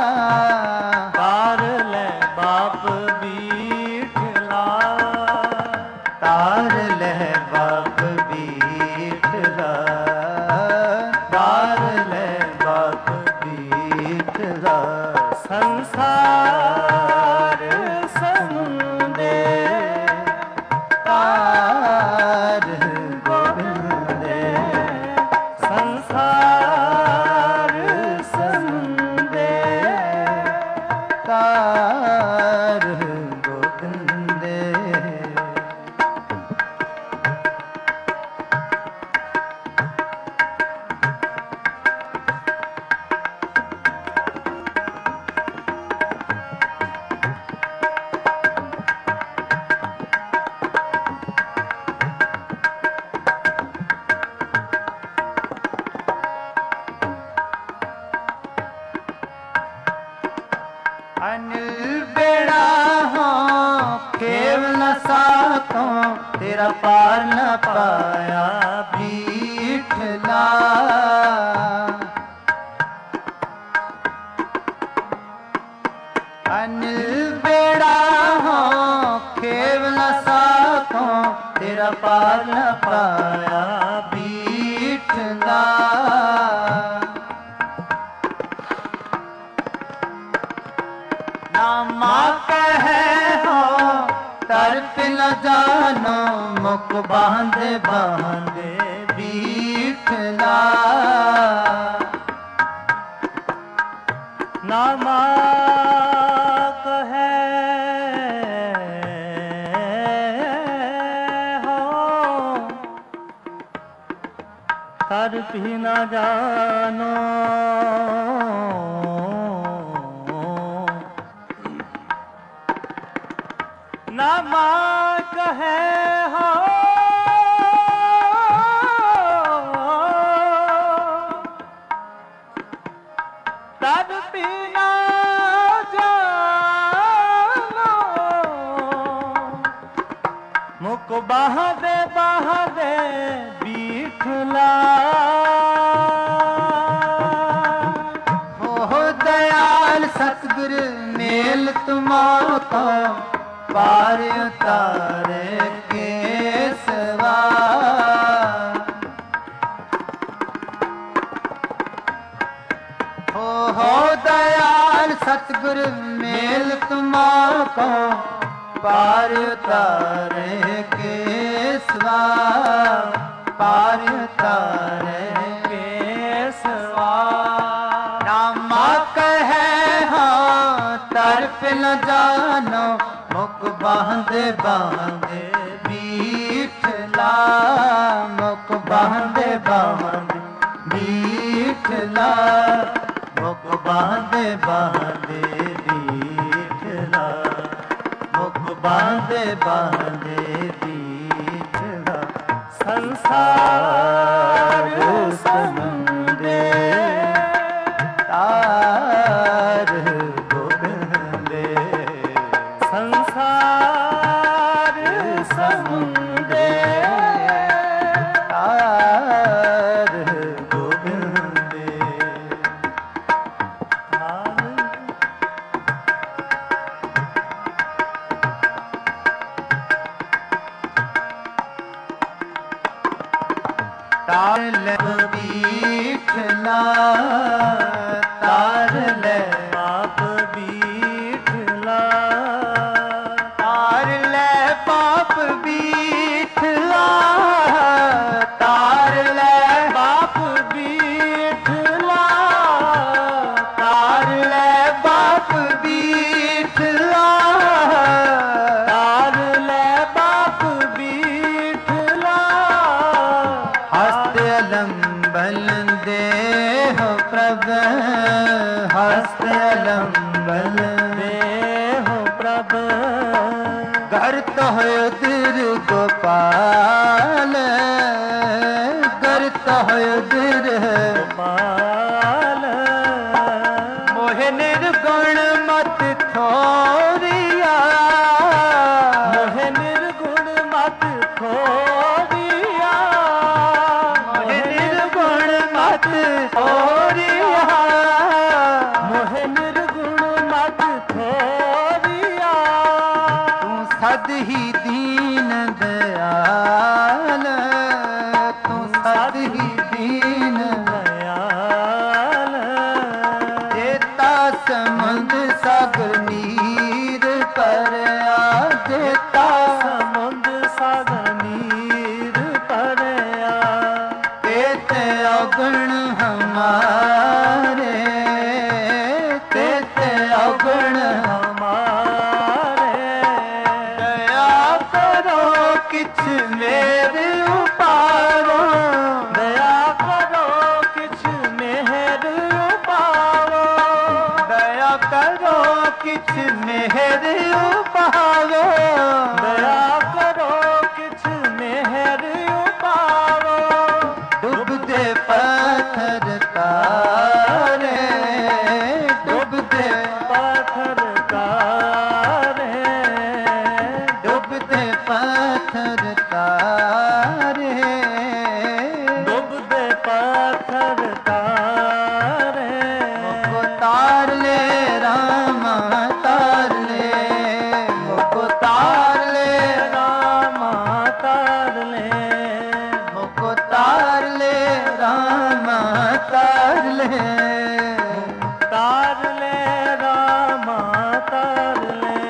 तार ले बाप बीठला तार ले बाप बीठला तार ले बाप बीठला संसार समुंदे तार गोविंदे संसार समुंदे तार गोविंदे अनिल बेड़ा हो खेव न साको तेरा पार न पाया बीठला अनिल बेड़ा हो खेव न साको तेरा पार न पाया बीठला नामा कहे हो तरफ न जानो मुख बांधे बांधे बीठला नामा कहे हो तर भी न जानो नामा कहे हो तब भी न जानो मुख बहादे बहादे बीठला हो दयाल सतगुरु मेल तुम्हारा पार उतारे केसवा हो दयाल सतगुरु मेल तुम्हारा पार उतारे केसवा पार उतारे केसवा नामा कहे हो तरफ न जानो मुख बांधे बांधे बीठला मुख बांधे बांधे बीठला मुख बांधे बांधे बीठला मुख बांधे ਬਾਂਦੇ ਬਾਂਦੇ ਬੀਠਲਾ ਸੰਸਾਰ ਸਮੁੰਦੇ ਤਾਰ ਗੋਬਿੰਦੇ ਸੰਸਾਰ ਸਮੁੰਦੇ ਤਾਰ ਗੋਬਿੰਦੇ ਤਾਰ ਲੈ ਬੀਠਲਾ ਤਾਰ ਲੈ ਬਾਪ ਬੀਠਲਾ ਤਾਰ ਲੈ ਬਾਪ ਬੀਠਲਾ ਤਾਰ ਲੈ ਬਾਪ ਬੀਠਲਾ ਤਾਰ ਲੈ ਬਾਪ ਬੀਠਲਾ ਤਾਰ ਲੈ ਬਾਪ ਬੀਠਲਾ ਹਸਤ ਅਲੰਬਲ ਦੇਹ ਪ੍ਰਭ ਹਸਤ ਅਲੰਬਲ ਦੇਹ ਪ੍ਰਭ ਘਰ ਤੋਹਿ ਉਦਰ ਗੋਪਾਲ ਘਰ ਤੋਹਿ ਉਦਰ ਗੋਪਾਲ ਮੋਹਿ ਨਿਰਗੁਣ ਮਤ ਥੋਰੀਆ ਮੋਹਿ ਨਿਰਗੁਣ ਮਤ ਥੋਰੀਆ ਮੋਹਿ ਨਿਰਗੁਣ ਮਤ ਥੋਰੀਆ ਮੋਹਿ ਨਿਰਗੁਣ ਮਤ ਥੋਰੀਆ ਤੂੰ ਸਦ ਹੀ ਦੀਨ ਦਇਆਲ ਤੂੰ ਸਦ ਹੀ ਦੀਨ ਦਇਆਲ ਜੇਤਾ ਸਮੁੰਦ ਸਾਗਰ ਨੀਰ ਭਰਿਆ ਜੇਤਾ ਸਮੁੰਦ ਸਾਗਰ ਨੀਰ ਭਰਿਆ ਤੇਤੇ ਔਗਣ ਹਮਾਰੇ ਤੇਤੇ ਔਗਣ ਹਮਾਰੇ ਦਇਆ ਕਰੋ ਕਿਛ ਮੇਰੇ ਉਪਾਰੋ ਦਇਆ ਕਰੋ ਕਿਛ ਮੇਰੇ ਉਪਾਰੋ ਦਇਆ ਕਰੋ ਕਿਛ ਮੇਰੇ ਉਪਾਰੋ ਦਇਆ ਕਰੋ ਕਿਛ ਮੇਰੇ ਉਪਾਰੋ ਡੁੱਬਦੇ ਪੱਥਰ ਤਾਰੇ ਡੁੱਬਦੇ ਪੱਥਰ ਤਾਰੇ ਡੁੱਬਦੇ ਪੱਥਰ ਤਾਰੇ ਡੁੱਬਦੇ ਪੱਥਰ ਤਾਰੇ ਮੁਕੋ ਤਾਰ ਲੈ ਰਾਮਾ ਤਾਰ ਲੈ ਮੁਕੋ ਤਾਰ ਲੈ ਰਾਮਾ ਤਾਰ ਲੈ ਮੁਕੋ ਤਾਰ ਲੈ ਰਾਮਾ ਤਾਰ ਲੈ ਤਾਰ ਲੈ ਰਾਮਾ ਤਾਰ ਲੈ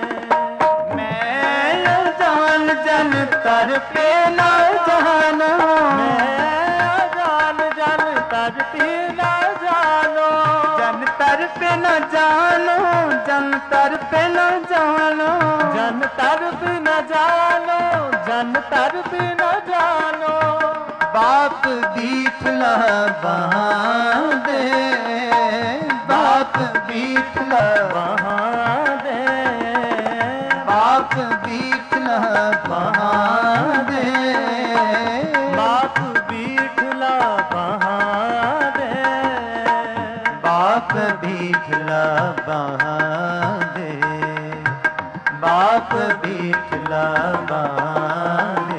ਮੈਂ ਅਜਾਨ ਜਨ ਤਰ ਪੇ ਨਾ ਜਾਣਾ ਮੈਂ ਅਜਾਨ ਜਨ ਤਰ ਪੇ ਨਾ ਜਾਣੋ ਜਨ ਤਰ ਪੇ ਨਾ ਜਾਣੋ ਜਨ ਤਰ ਪੇ ਨਾ ਜਾਣੋ ਜਨ ਤਰ ਪੇ ਨਾ ਜਾਣੋ ਜਨ ਤਰ ਪੇ ਨਾ ਜਾਣੋ ਬਾਪ ਬੀਠਲਾ ਬਾਂਦੇ ਬਾਪ ਬੀਠਲਾ ਬਾਂਦੇ ਬਾਪ ਬੀਠਲਾ ਬਾਂਦੇ ਬਾਪ ਬੀਠਲਾ ਬਾਂਦੇ ਬਾਪ ਬੀਠਲਾ ਬਾਂਦੇ ਬਾਪ ਬੀਠਲਾ ਬਾਂਦੇ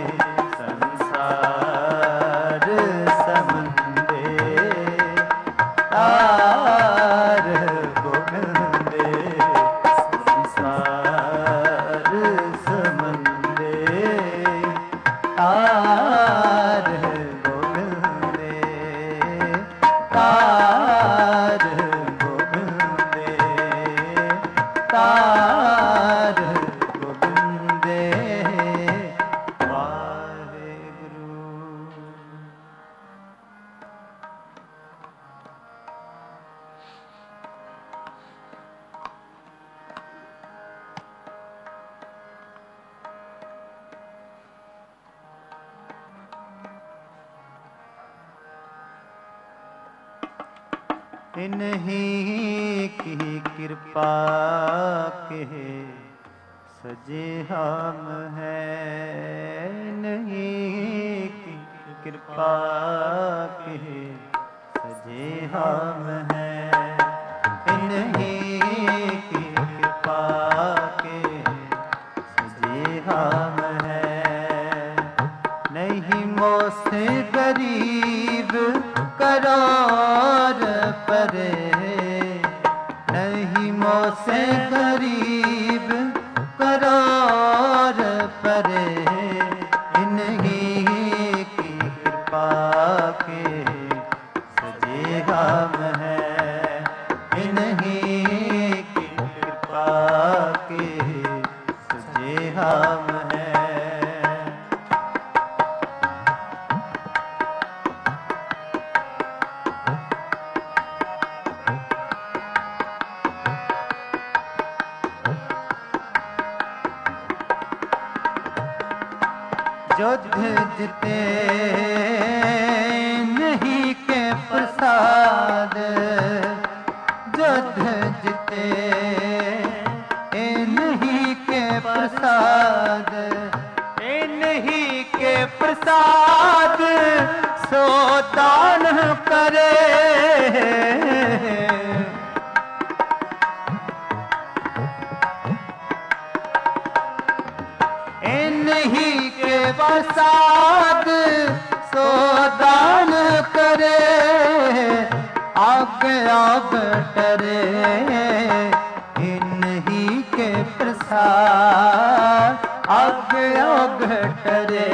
ਸੰਸਾਰ ਸਮੁੰਦੇ ਤਾਰ ਗੋਬਿੰਦੇ ਸੰਸਾਰ ਸਮੁੰਦੇ ਤਾਰ ਗੋਬਿੰਦੇ ਤਾਰ ਗੋਬਿੰਦੇ ਤਾਰ ਗੋਬਿੰਦੇ ਵਾਹਿਗੁਰੂ। इन्हीं की कृपा के सजे हम हैं नहीं की कृपा के, सजे हम हैं नहीं की कृपा के, सजे हम हैं। नहीं मोसे गरीब करोड़ परे, नहीं मोसे गरीब करोड़ परे, इन्हीं की कृपा के सजे हम हैं, इन्हीं की कृपा के सजे हम हैं। युद्ध जीते नहीं के प्रसाद, युद्ध जीते नहीं के प्रसाद, नहीं के प्रसाद सो दान करे। इन्हीं के प्रसाद सो दान करे, आग आग डरे। इन्हीं के प्रसाद आग आग डरे,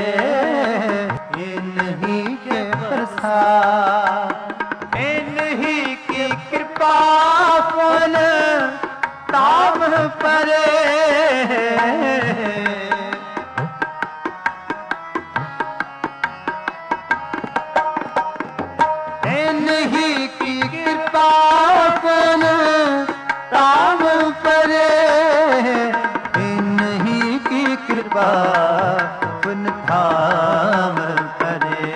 इन्हीं के प्रसाद इन्हीं की कृपा फल ताम परे। इन्हीं की कृपा फल ताम परे, इन्हीं की कृपा पुन धाम परे,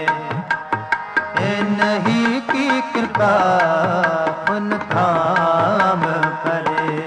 इन्हीं की कृपा पुन धाम परे,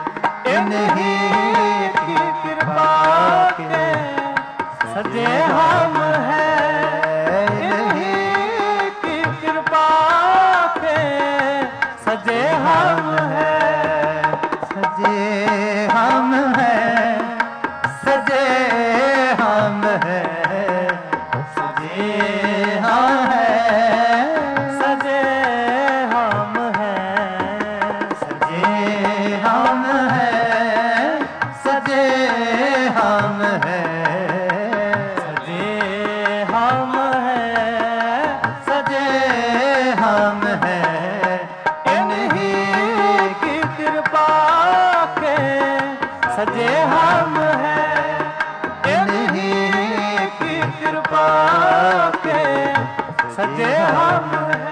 इन्हीं की कृपा के सजे हम हैं, इन्हीं की कृपा के सजे हम हैं, सजे हम हैं, सजे हम हैं, सजे हम हैं, सजे हम हैं, सजे हम हैं, सजे हम हैं, सजे हम हैं, सजे हम हैं। इन्हीं की कृपा के सजे हम हैं, इन्हीं की कृपा के सजे हम हैं।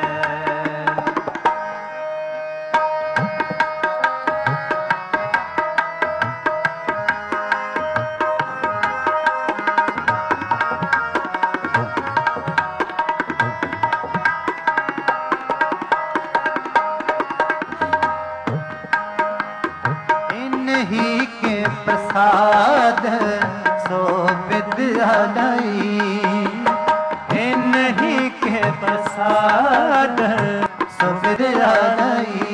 इन्हीं के प्रसाद सो विद्यालयी, इन्हीं के प्रसाद सो विद्यालयी।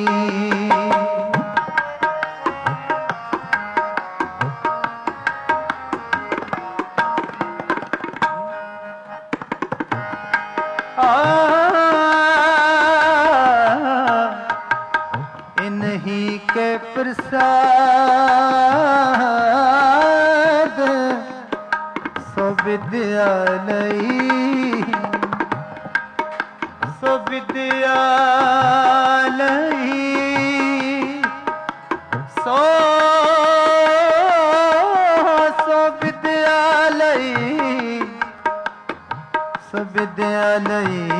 इन्हीं के प्रसाद सो विद्यालयी, सो विद्यालयी, सो विद्यालयी, सो विद्यालयी।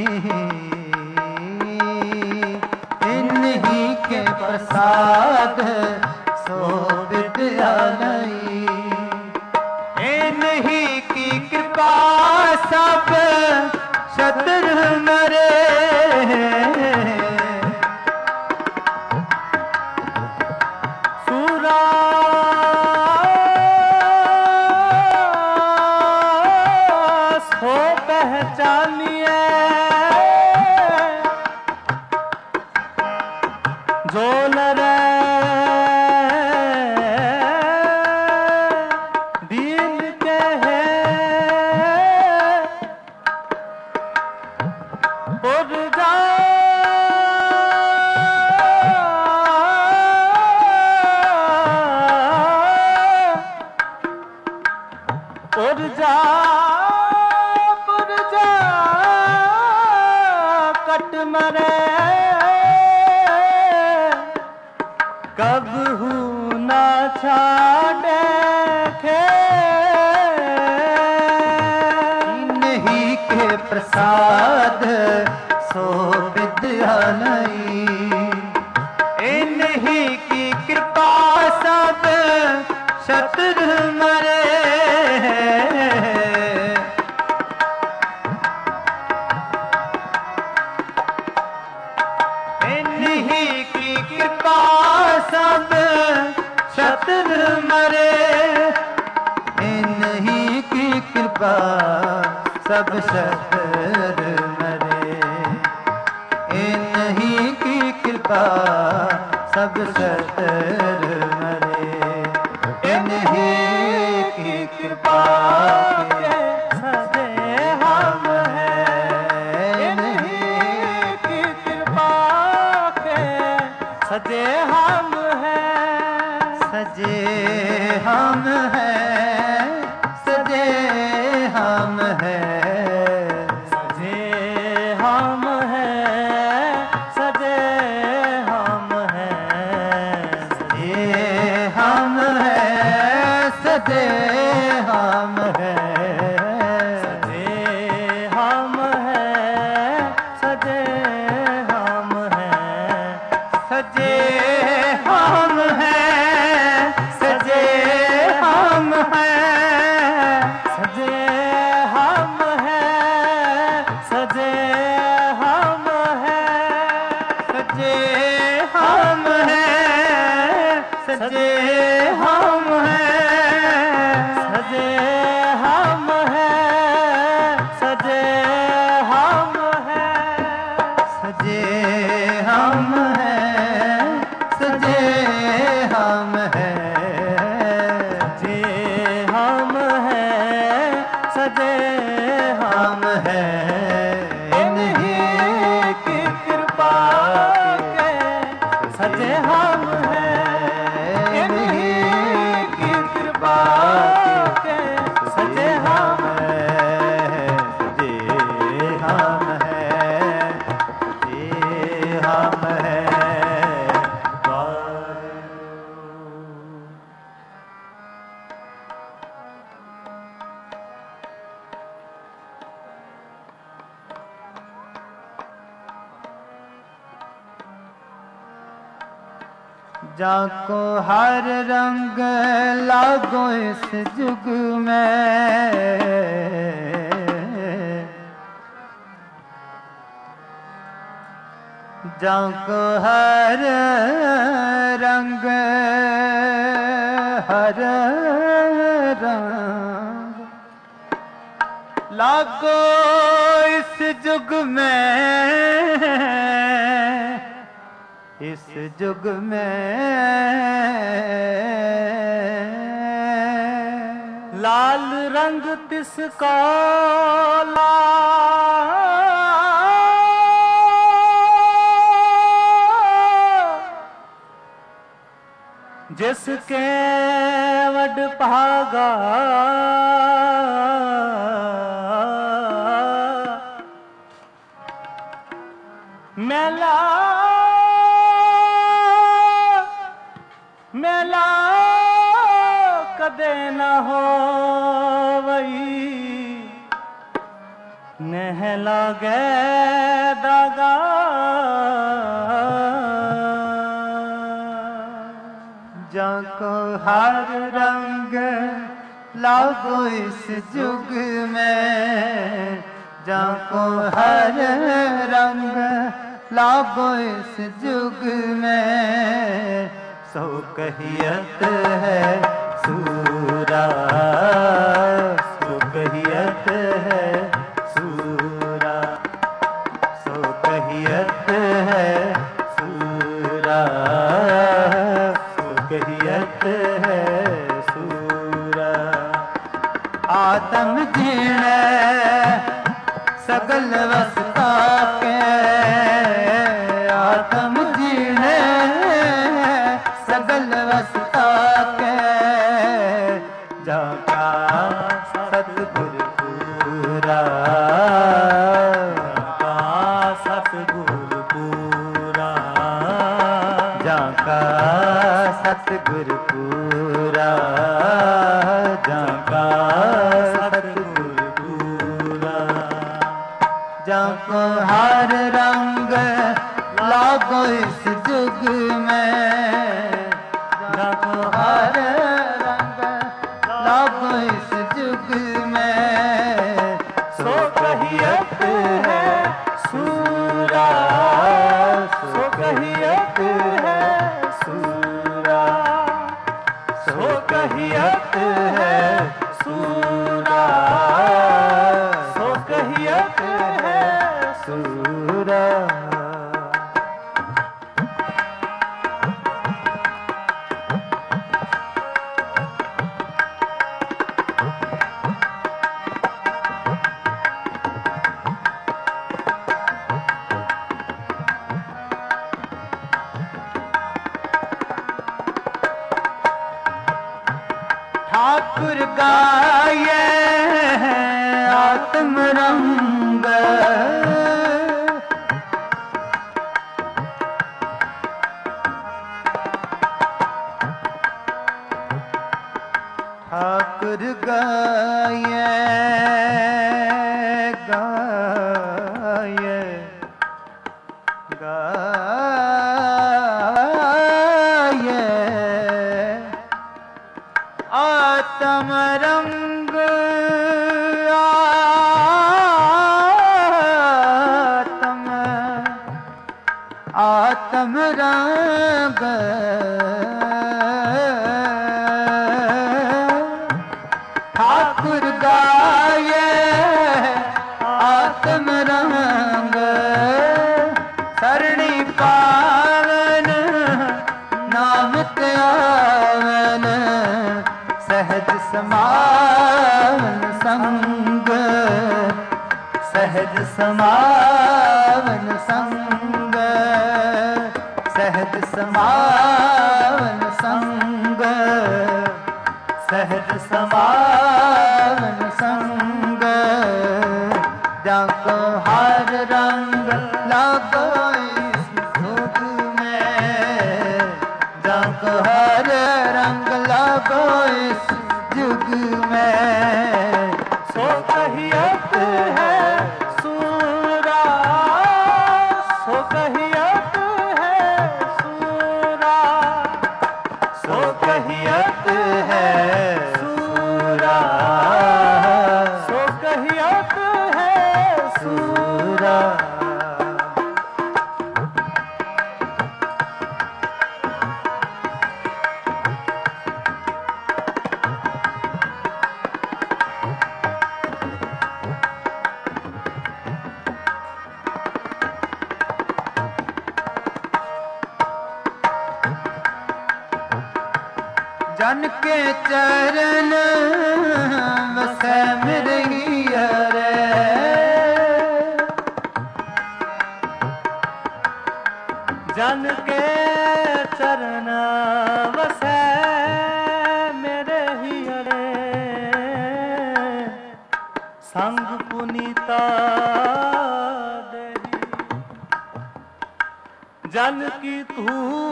इन्हीं के प्रसाद सो विद्यालयी, इन्हीं की कृपा सब शत्रु मरे। सूरा जानिए जो नरे दीन के है और जा कट मरे कबहू ना छाड़े खे नहीं के प्रसाद सो विद्या नहीं, इन्हीं की कृपा सब शत्रु मरे सब शत्रु मरे इन्हीं की कृपा सब शत्रु मरे, इन्हीं की कृपा सब शत्रु मरे, इन्हीं की कृपा के सजे हम हैं, इन्हीं की कृपा के सजे हम सजे हम हैं, सजे हम हैं, सजे हम हैं, सजे हम हैं, सजे हम हैं, सजे हम हैं, सजे हम हैं, सजे हम हैं, सजे हम हैं, सजे हम हैं, सजे हम हैं, सजे हम हैं, सजे हम हैं, सजे हम हैं, सजे हम हैं, सजे हम हैं, सजे हम हैं, सजे हम हैं, सजे हम हम हैं, सजे हम हैं, इन्हीं की कृपा के सजे हम हैं, इन्हीं की कृपा के सजे हम हैं, सजे हम हैं, सजे हम हैं। जाको हर रंग लागो इस जुग में, जाको हर रंग लागो इस जुग में, इस जुग में लाल रंग तिसका जिसके वड भागा मेला मेला कदे न हो वही नह लागे दागा जाको हर रंग लागो इस जुग में, जाको हर रंग लागो इस जुग में, सो कहियत है सूरा, सो कहियत है सूरा, सगल वसता के आत्म जीने सगल वसता के जाका सतगुर पूरा सतगुर पूरा जाका सतगुर पूरा जाका सतगुर पूरा जाको हर रंग लागो इस जुग में जाको हर रंग लागो इस जुग में सो कहियत है सूरा सो कहियत है सूरा सो कहियत है सूरा सो कहियत है सूरा ठाकुर गाये आत्म रंग ठाकुर गाये गाये गाये आत्म रंग आत्म रंग ठाकुर गाये आत्म रंग सरणी पावन नाम त्यावन सहज समावन संग सहज समावन संग सहज समावन संग सहज समावन संग जाको हर रंग लागो इस जुग में जाको हर रंग लागो इस जुग में सो कहियत है सूरा सो कहियत है सूरा सो कहियत है सूरा सो कहियत है सूरा जन के चरण वसै मेरी रे जन के चरण वसै मेरे हियरे संग पुनीता देही जन की तू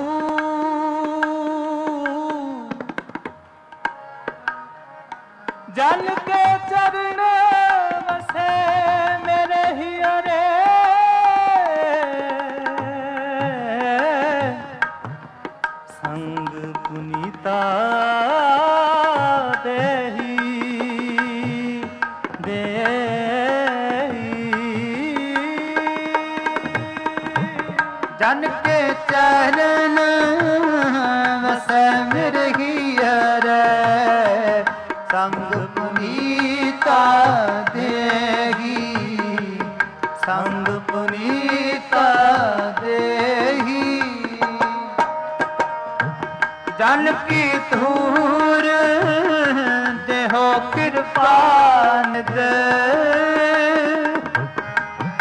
जन के चरण वसे मेरे हियरे संग पुनीता देही देही जन के चरण वसे मेरे हियरे संग पुनीता देही संग पुनीता देही जन की धूर देहो कृपान दे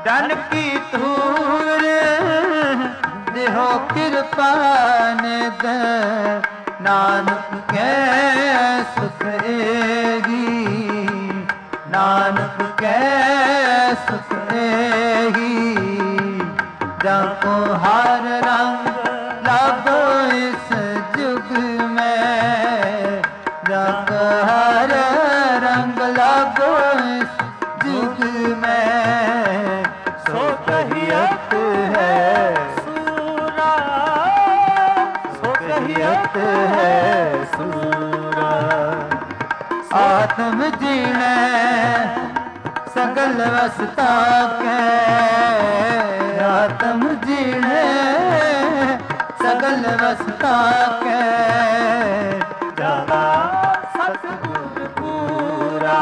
जन की धूर देहो कृपा निध नानक के सुख एगी नानक के सुख एगी जाको हर रंग लगो इस जुग में जाको हर रंग लगो इस जुग में सो कहियत है सूरा सो कहियत है सूरा आत्म जीने सगल वसता के आत्म जीने सगल वसता के जागा सतगुर पूरा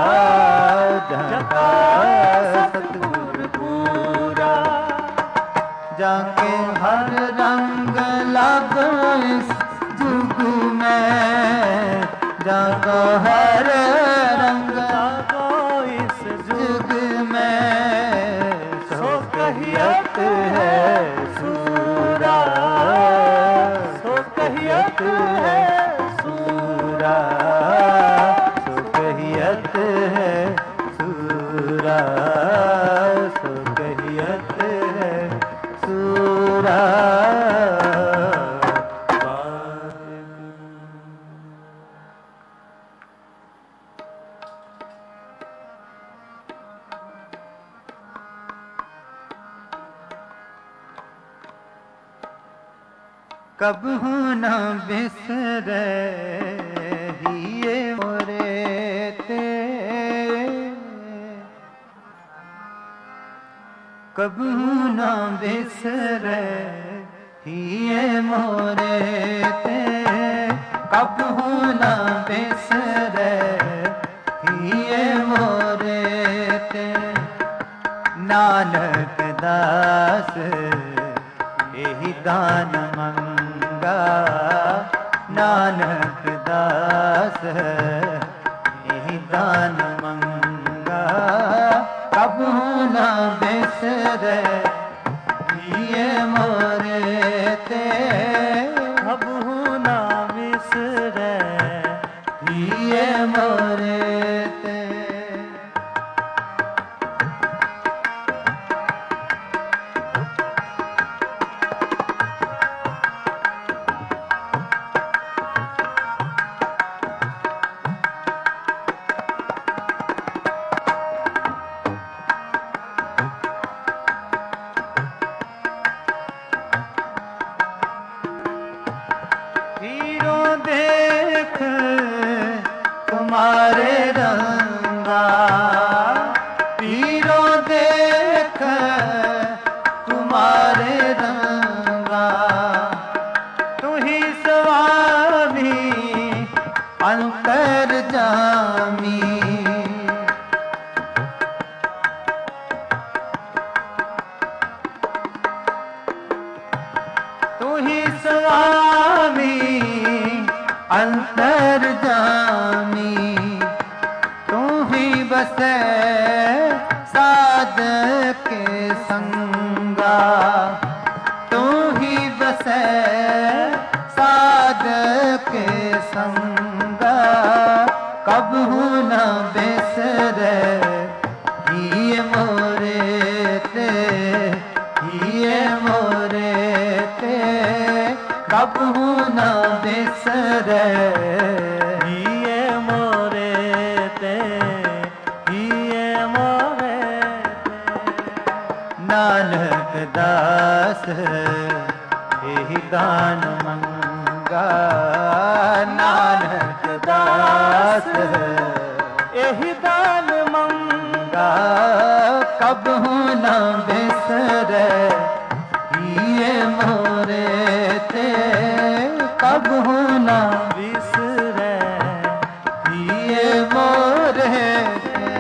जागा सतगुर पूरा जाके हर रंग लागो इस जुग में जाको हर रंग लागो इस जुग में सो कहियत है सूरा सो कहियत है सूरा सो कहियत है सूरा सो कहियत है सूरा कबहू न बिसरे हिये मोरे ते कबहू न बिसरे हिये मोरे ते कबहू न बिसरे हिये मोरे ते नानक दास यही दान मंगा नानक दास यही दान मंगा कबहू न बिसरे ये मोरे ते कबहू न बिसरे ये मोरे ते तुम्हारे रंगा पीरो देख तुम्हारे रंगा तू ही स्वामी अंतर जामी तू ही स्वामी अंतर जामी तू ही बसे साध के संगा तू ही बसे साध के संगा कबहू न बिसरे ये मोरे ते ये मोरे ते कबहू न बिसरे ये मोरे ते ये मोरे ते नानक दास यही दान मंगा नानक दास यही दान मंगा कबहू न बिसरे ये मोरे ते कबहू न बिसरे ये मोरे ते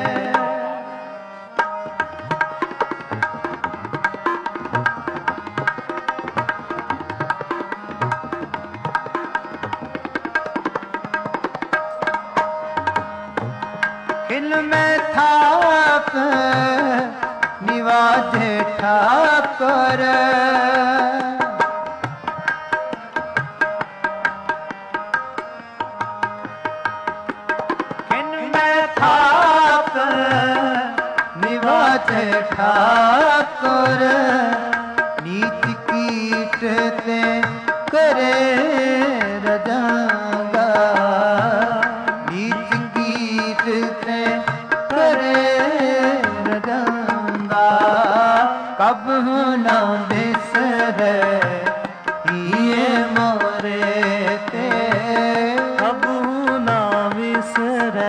खिल में थाप ਨਿਵਾਜੇ ਠਾਕੁਰ ਨਿਵਾਜੇ ਠਾਕੁਰ ਨੀਚ ਕੀਟ ਤੇ ਕਰੇ ਰਜਾਂਗਾ ਨੀਚ ਕੀਟ ਤੇ ਕਰੇ ਰਜਾਂਗਾ ਕਬ ਨਾ ਬਿਸਰੇ ਹੀਏ ਮੋਰੇ ਤੇ ਕਬ ਨਾ ਵਿਸਰੈ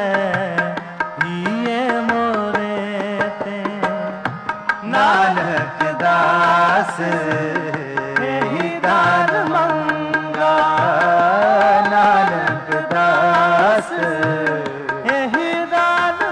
ਨਾਨਕ ਦਾਸ ਇਹੀ ਦਾਨ ਮੰਗਾ ਨਾਨਕ ਦਾਸ ਇਹੀ ਦਾਨ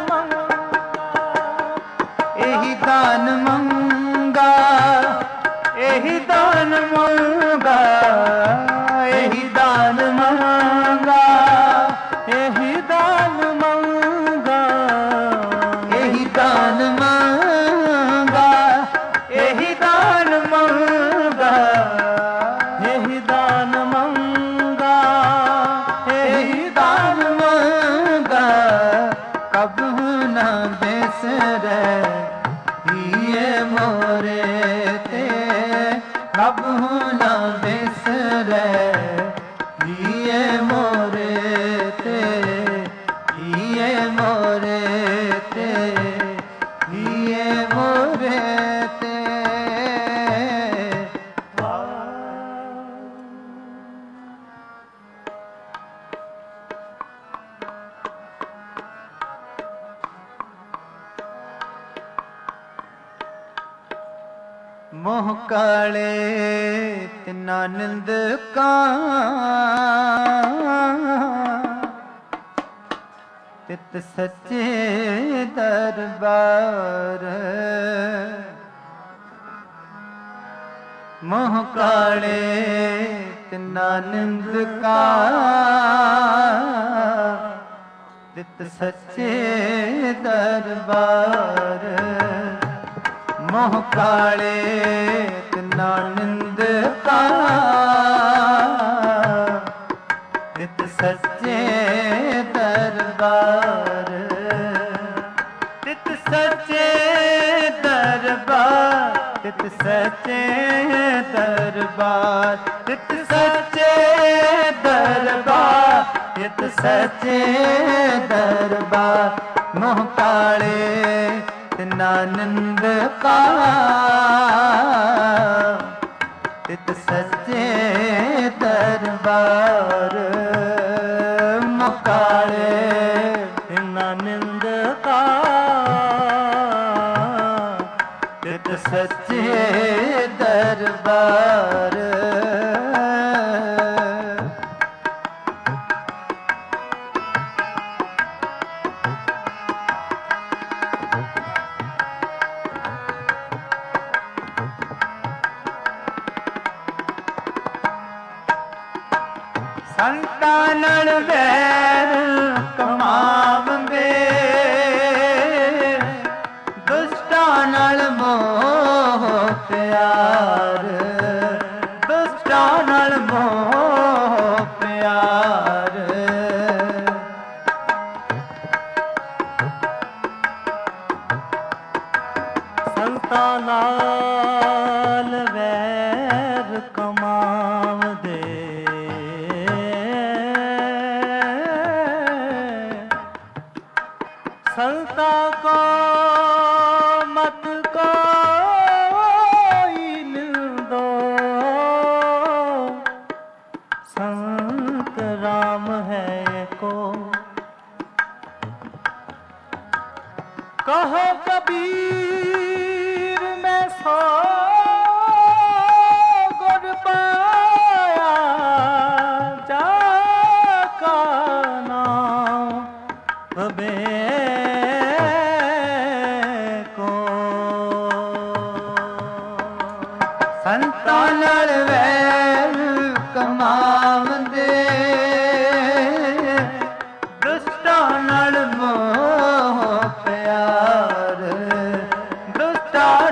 ਮੰਗਾ ਇਹੀ ਦਾਨ ਮੰਗਾ ਇਹੀ ਦਾਨ ਮੰਗਾ ਇਹੀ ਦਾਨ ਮੰਗਾ ਇਹੀ ਦਾਨ ਮੰਗਾ ਇਹੀ ਦਾਨ ਮੰਗਾ ਇਹੀ ਦਾਨ ਮੰਗਾ ਇਹੀ ਦਾਨ ਮੰਗਾ ਕਬਹੁ ਨਾ ਬਿਸਰੈ ਹੀਏ ਮੋਰੇ ਤੇ ਕਬਹੁ ਨਾ ਬਿਸਰੈ ਹੀਏ ਮੋਰੇ ਤੇ ਹੀਏ ਮੋਰੇ ਤੇ ਹੀਏ ਮੋਰੇ ਤੇ ਮੋਹ ਕਾਲੇ ਤਿਨਾ ਨਿੰਦ ਕਾ ਤਿਤ ਸੱਚੇ ਦਰਬਾਰ ਮੋਹ ਕਾਲੇ ਤਿਨਾ ਨਿੰਦ ਕਾ ਤਿਤ ਸੱਚੇ ਦਰਬਾਰ ਮੋਹ ਕਾਲੇ ਤਿਨਾ ਨਿੰਦ ਕਾ ਤਿਤ ਸੱਚੇ ਦਰਬਾਰ ਤਿਤ ਸੱਚੇ ਦਰਬਾਰ ਤਿਤ ਸੱਚੇ ਦਰਬਾਰ ਤਿਤ ਸੱਚੇ ਦਰਬਾਰ ਤਿਤ ਸੱਚੇ ਦਰਬਾਰ ਮੋਹ ਕਾਲੇ ਤਿਨਾ ਨਿੰਦ ਕਾ ਤਿਤ ਸੱਚੇ ਦਰਬਾਰ ਮੁਕਾਲੇ ਤਿਨਾ ਨਿੰਦ ਕਾ ਤਿਤ ਸੱਚੇ ਦਰਬਾਰ ਸੰਤਾਂ ਨਾਲ ਵੈਰ ਕਮਾਵੰਦੇ ਦੁਸ਼ਟਾਂ ਨਾਲ ਮੋਹ ਪਿਆਰ ਦੁਸ਼ਟਾਂ ਨਾਲ ਮੋਹ ਪਿਆਰ ਸੰਤਾਂ ਨਾਲ ਵੈਰ ਕਮਾਵਦੇ ਸੰਤਾਂ ਕੋ ਮਤ ਕੋਈ ਨਿੰਦੋ ਸੰਤ ਰਾਮ ਹੈ ਕੋ ਕਹੋ ਕਬੀਰ ਮੈਂ ਸੋ ਗੁਰ ਪਾਇਆ ਜਾ ਕਾ ਨਾਮ ਅਬੇ ਸੰਤਾਂ ਨਾਲ ਵੈਰ ਕਮਾਵੰਦੇ ਦੁਸ਼ਟਾਂ ਨਾਲ ਮੋਹ ਪਿਆਰ ਦੁਸ਼ਟਾਂ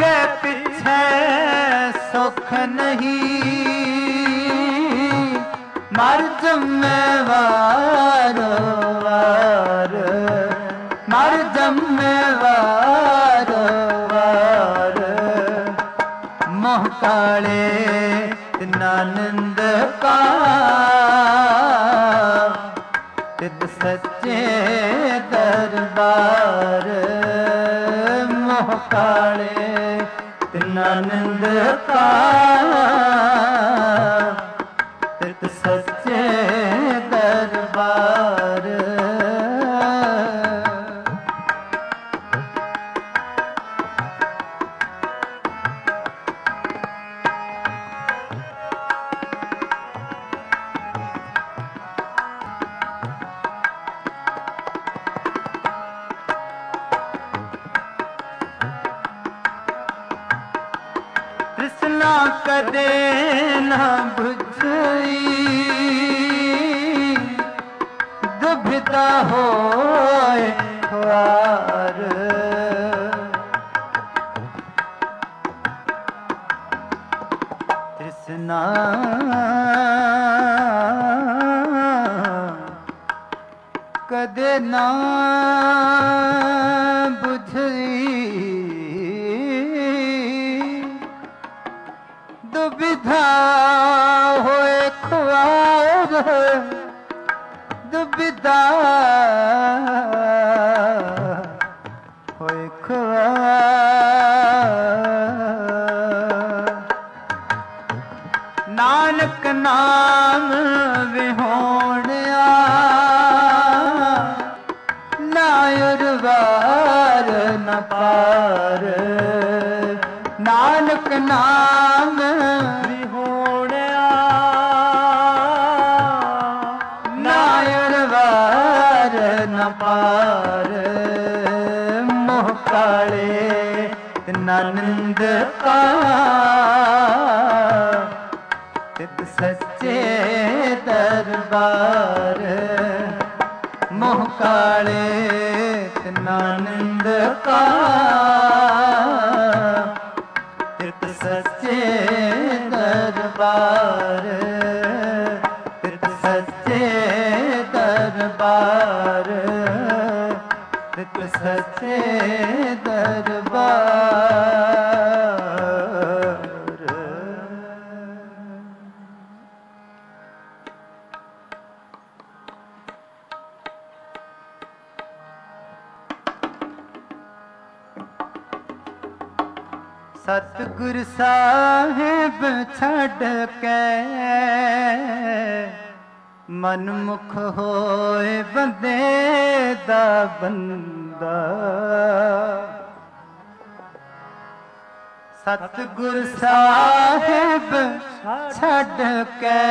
ਪਿੱਛੇ ਸੁਖ ਨਹੀਂ, ਮਰ ਜ਼ਿੰਮੇਵਾਰ ਵਾਰ, ਮਰ ਜ਼ਿੰਮੇਵਾਰ ਵਾਰ। ਮੋਹ ਕਾਲੇ ਤਿਨਾ ਨਿੰਦ ਕਾ, ਤਿਤ ਸੱਚੇ ਦਰਬਾਰ। ਮੋਹ ਕਾਲੇ ਤਿਨਾ ਨਿੰਦ ਕਾ, ਤਿਤ ਸੱਚੇ ਦਰਬਾਰ। ਤ੍ਰਿਸ਼ਨਾ ਕਦੇ ਨਾ ਬੁਝਈ, ਦੁਬਿਧਾ ਹੋਏ ਖੁਆਰ। ਤ੍ਰਿਸ਼ਨਾ ਕਦੇ ਨਾ ਬੁਝਈ, ਦੁਬਿਧਾ ਹੋਏ ਖੁਆਰ। ਦੁਬਿਧਾ ਹੋਏ ਖੁਆਰ। ਨਾਨਕ ਨਾਮ ਵਿਹੋਣਿਆ, ਨਾ ਉਰਵਾਰ ਨ ਪਾਰ। ਨਾਨਕ ਨਾਮ ਵਿਹੋਣਿਆ, ਨਾ ਉਰਵਾਰ ਨ ਪਾਰ। ਮੋਹ ਕਾਲੇ ਤਿਨਾ ਨਿੰਦ ਕਾ, ਤਿਤ ਸੱਚੇ ਦਰਬਾਰ। ਮੋਹ ਕਾਲੇ ਤਿਨਾ ਨਿੰਦ ਕਾ, ਤਿਤ ਸੱਚੇ ਦਰਬਾਰ। ਤਿਤ ਸੱਚੇ ਦਰਬਾਰ, ਤਿਤ ਸੱਚੇ ਦਰਬਾਰ। ਸਤਿਗੁਰ ਸਾਹਿਬ ਛੱਡ ਕੇ, ਮਨਮੁਖ ਹੋਏ ਬੰਦੇ ਦਾ ਬੰਦਾ। ਸਤਿਗੁਰ ਸਾਹਿਬ ਛੱਡ ਕੇ,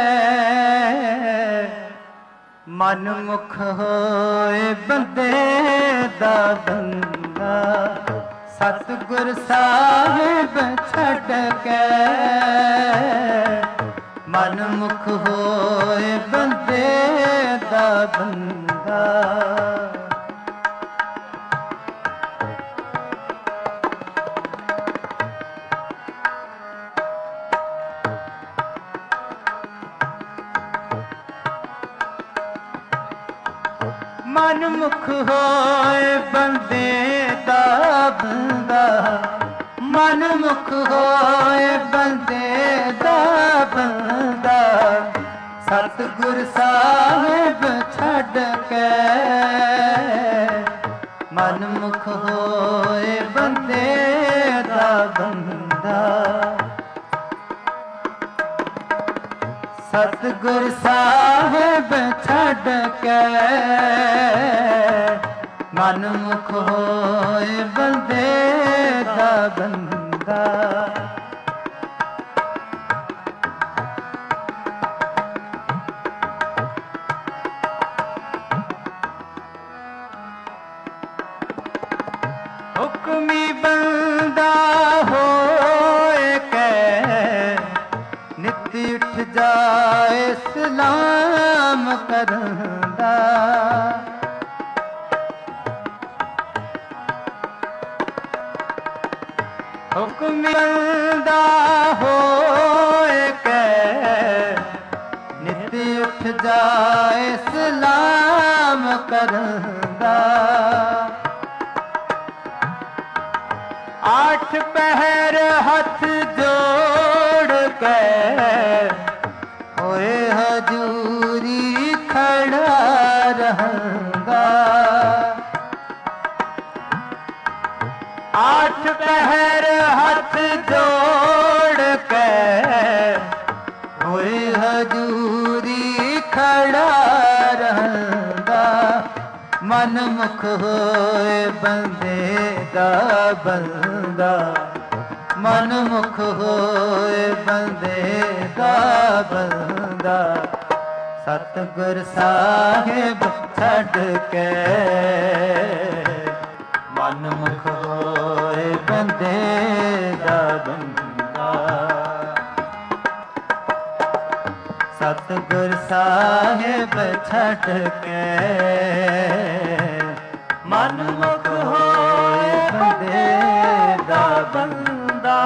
ਮਨਮੁਖ ਹੋਏ ਬੰਦੇ ਦਾ ਬੰਦਾ। ਸਤਿਗੁਰ ਸਾਹਿਬ ਛੱਡ ਕੇ, ਮਨਮੁਖ ਹੋਏ ਬੰਦੇ ਦਾ ਬੰਦਾ। ਮਨਮੁਖ ਹੋਏ ਬੰਦੇ ਦਾ ਬੰਦਾ। ਮਨਮੁਖ ਹੋਏ ਬੰਦੇ ਦਾ ਬੰਦਾ। ਸਤਿਗੁਰ ਸਾਹਿਬ ਛੱਡ ਕੇ, ਮਨਮੁਖ ਹੋਏ ਬੰਦੇ ਦਾ ਬੰਦਾ। ਸਤਿਗੁਰ ਸਾਹਿਬ ਛੱਡ ਕੇ, ਮਨਮੁਖ ਹੋਏ ਬੰਦੇ ਦਾ ਬੰਦਾ। ਹੁਕਮੀ ਬੰਦਾ ਹੋਏ ਕੇ, ਨਿਤ ਉੱਠ ਜਾਏ ਸਲਾਮ ਕਰਦਾ। ਹੁਕਮ ਬੰਦਾ ਹੋਏ ਕੈ ਨਿਤ ਉੱਠ ਜਾਏ ਸਲਾਮ ਕਰਦਾ। ਆਠ ਪਹਿਰ ਹੱਥ ਜੋੜ ਕੇ ਹੋਏ ਹਜੂਰੀ ਖੜਾ ਰਹੰਦਾ। ਆਠ ਪਹਿਰ ਹੱਥ ਜੋੜ ਕੇ ਹੋਏ ਹਜੂਰੀ ਖੜਾ ਰਹੰਦਾ। ਮਨ ਮੁਖ ਹੋਏ ਬੰਦੇ ਦਾ ਬੰਦਾ। ਮਨ ਮੁਖ ਹੋਏ ਬੰਦੇ ਦਾ ਬੰਦਾ। ਸਤਿਗੁਰ ਸਾਹਿਬ ਛੱਡ ਕੇ ਮਨ ਮੁਖ ਹੋਏ ਬੰਦੇ ਦਾ ਬੰਦਾ। ਸਤਿਗੁਰ ਸਾਹਿਬ ਛੱਡ ਕੇ ਮਨ ਮੁਖ ਹੋਏ ਬੰਦੇ ਦਾ ਬੰਦਾ।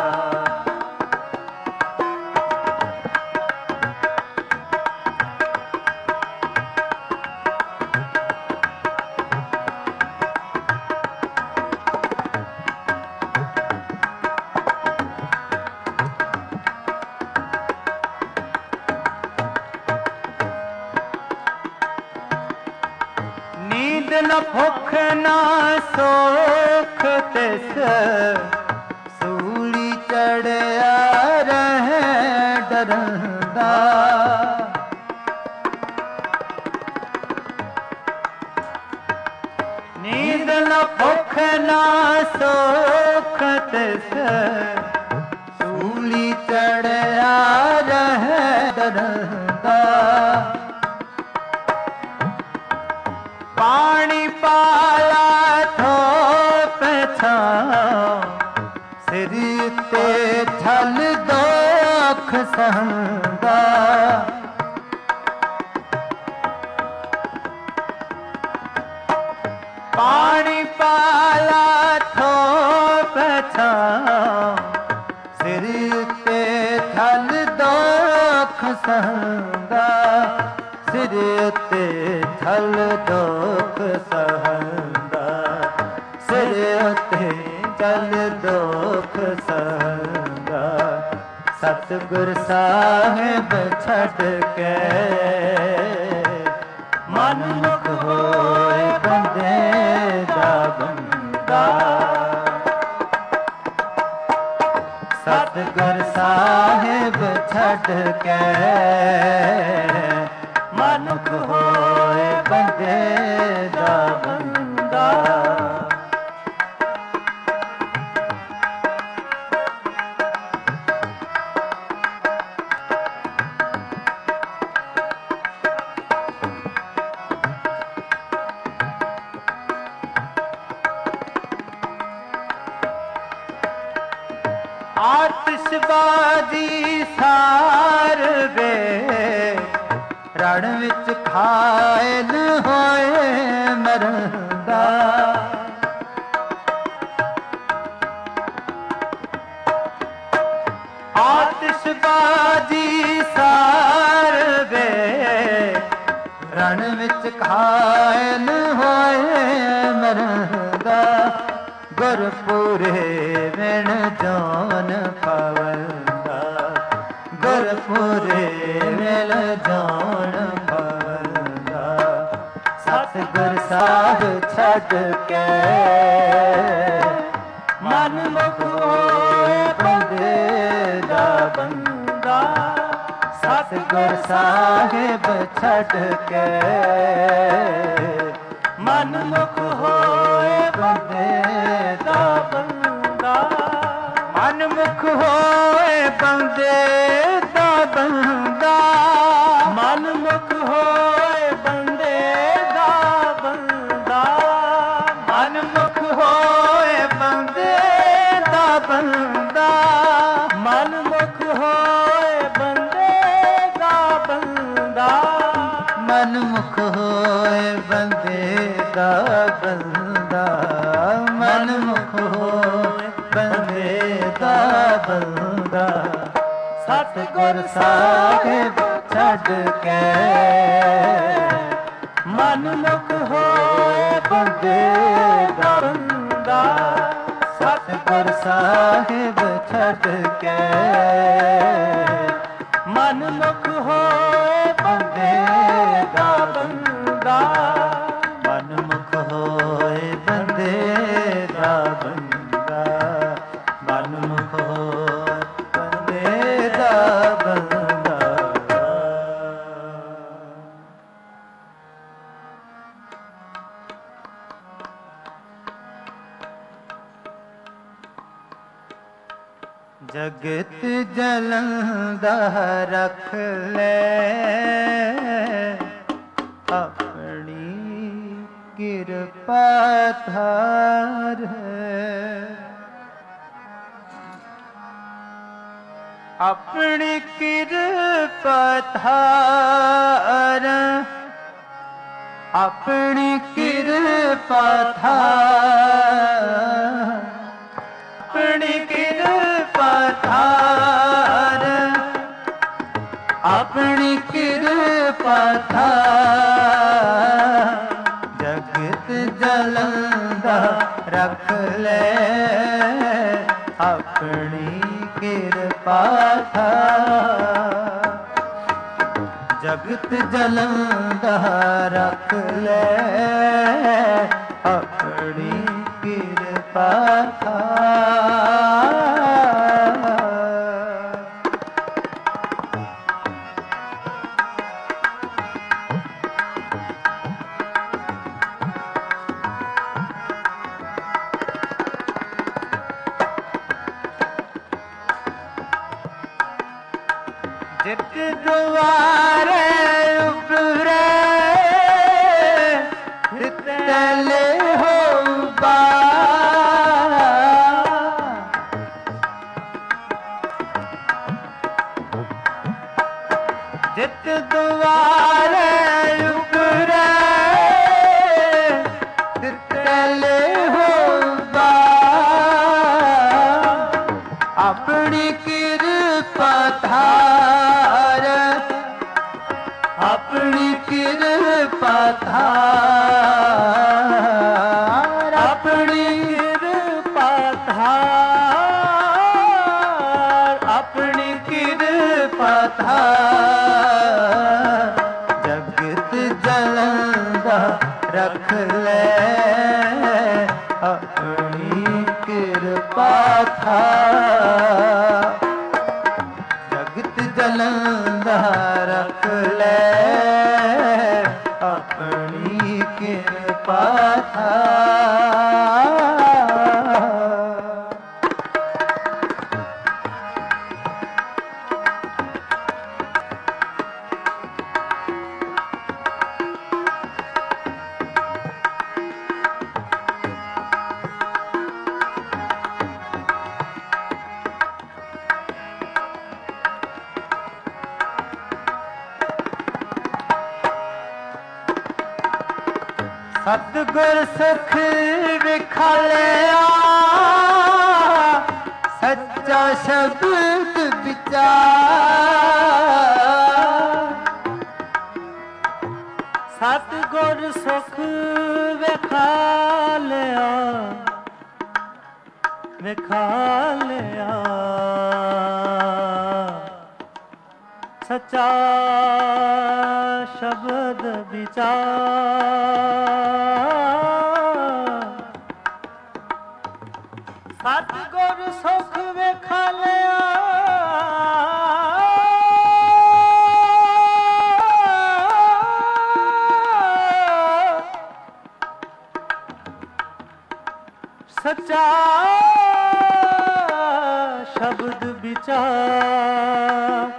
ਨੀਂਦ ਨ ਭੁੱਖ ਨ ਸੋਖ ਤਿਸ ਸੂਲੀ ਚੜਿਆ ਰਹਿ ਡਰਦਾ। ਨੀਂਦ ਨ ਭੁੱਖ ਨ ਸੋਖ ਤਿਸ ਸੂਲੀ ਚੜਿਆ ਰਹਿ ਡਰਦਾ। ਪਾਣੀ ਪਾਲਾ ਥੋਪ ਛਾਂ ਸਿਰ ਤੇ ਛਲ ਦੁੱਖ ਸਹੰਦਾ। ਪਾਣੀ ਪਾਲਾ ਥੋਪ ਛਾਂ ਸਿਰ ਤੇ ਛਲ ਦੁੱਖ ਸਹੰਦਾ। ਸਿਰ ਤੇ ਛਲ ਦੁੱਖ ਸਹੰਦਾ। ਸਿਰ ਤੇ ਛਲ ਦੁੱਖ ਸਹੰਦਾ। ਸਤਿਗੁਰ ਸਾਹਿਬ ਛੱਡ ਕੇ ਮਨ ਮੁਖ ਹੋਏ ਬੰਦੇ ਦਾ ਬੰਦਾ। ਸਤਿਗੁਰ ਸਾਹਿਬ ਛੱਡ ਕੇ ਮਨੁੱਖ ਹੋਏ ਬੰਦੇ ਦਾ ਬੰਦਾ। ਆਤਿਸ਼ਬਾਜ਼ੀ ਸਾਰ ਵੇ ਰਣ ਵਿੱਚ ਖਾਇਲ ਹੋਏ ਮਰਦਾ। ਆਤਿਸ਼ਬਾਜ਼ੀ ਸਾਰ ਵੇ ਰਣ ਵਿੱਚ ਖਾਇਲ ਹੋਏ ਮਰਦਾ। ਗੁਰਪੁਰੇ ਵਿਣ ਜੋਨ ਪਵੰਦਾ। ਗੁਰਪੁਰੇ ਵਿਣ ਜੋਨ ਪਵੰਦਾ। ਸਤਿਗੁਰ ਸਾਹਿਬ ਛੱਡ ਕੇ ਮਨ ਮੁਖ ਹੋਏ ਬੰਦੇ ਦਾ ਬੰਦਾ। ਸਤਿਗੁਰ ਸਾਹਿਬ ਛੱਡ ਕੇ ਮਨ ਮੁਖ ਹੋਏ ਬੰਦੇ ਦਾ ਬੰਦਾ। ਮਨ ਮੁਖ ਹੋਏ ਬੰਦੇ ਦਾ ਬੰਦਾ। ਮਨ ਮੁਖ ਹੋਏ ਬੰਦੇ ਦਾ ਬੰਦਾ। ਮਨ ਮੁਖ ਹੋਏ ਬੰਦੇ ਦਾ ਬੰਦਾ। ਮਨ ਮੁਖ ਹੋਏ ਬੰਦੇ ਦਾ ਬੰਦਾ। ਮਨ ਮੁਖ ਹੋਏ ਬੰਦੇ ਦਾ ਬੰਦਾ। ਮਨ ਮੁਖ ਹੋਏ ਬੰਦੇ ਦਾ ਬੰਦਾ ਸਤਿਗੁਰ ਸਾਹਿਬ ਛੱਡ ਕੇ ਮਨਮੁਖ ਹੋਏ ਬੰਦੇ ਦਾ ਬੰਦਾ ਸਤਿਗੁਰ ਸਾਹਿਬ ਛੱਡ ਕੇ ਮਨਮੁਖ ਹੋਏ ਬੰਦੇ ਦਾ ਬੰਦਾ ਮਨਮੁਖ ਹੋਏ ਬੰਦੇ ਦਾ ਬੰਦਾ ਮਨਮੁਖ ਹੋਏ ਬੰਦੇ ਦਾ ਬੰਦਾ ਜਗਤ ਜਲੰਦਾ ਰੱਖ ਲੈ ਆਪਣੀ ਕਿਰਪਾ ਧਾਰ ਆਪਣੀ ਕਿਰਪਾ ਧਾਰ ਆਪਣੀ ਕਿਰਪਾ ਧਾਰ ਆਪਣੀ ਕਿਰਪਾ ਧਾਰ ਆਪਣੀ ਕਿਰਪਾ ਧਾਰ ਜਗਤ ਜਲੰਦਾ ਰੱਖ ਲੈ ਆਪਣੀ ਕਿਰਪਾ ਧਾਰ ਜਗਤ ਜਲੰਦਾ ਰੱਖ ਲੈ ਆਪਣੀ ਕਿਰਪਾ ਧਾਰ ਜਿਤ ਦੁਆਰੇ ਉਪਰੇ ਤਿਤਲੇ ਹੋਊਗਾ ਜਿਤ ਦੁਆਰੇ ਉਪਰੇ ਤਿਤਲੇ ਹੋਊਗਾ ਆਪਣੀ ਕਿਰਪਾ ਧਾਰ ਆਪਣੀ ਕਿਰਪਾ ਧਾਰ ਆਪਣੀ ਕਿਰਪਾ ਧਾਰ ਆਪਣੀ ਕਿਰਪਾ ਧਾਰ ਜਗਤ ਜਲੰਦਾ ਰੱਖ ਲੈ ਆਪਣੀ ਕਿਰਪਾ ਧਾਰ ਜਗਤ ਜਲੰਦਾ ਰੱਖ ਲੈ ਆਪਣੀ ਕਿਰਪਾ ਧਾਰ ਸਤਿਗੁਰ ਸੁਖ ਵਿਖਾਲਿਆ ਸੱਚਾ ਸ਼ਬਦ ਵਿਚਾਰ ਸਤਿਗੁਰ ਸੁਖ ਵਿਖਾਲਿਆ ਵਿਖਾਲਿਆ ਸੱਚਾ ਸ਼ਬਦ ਵਿਚਾਰ ਸਤਿਗੁਰ ਸੁਖ ਵਿਖਾਲਿਆ ਸੱਚਾ ਸ਼ਬਦ ਵਿਚਾਰ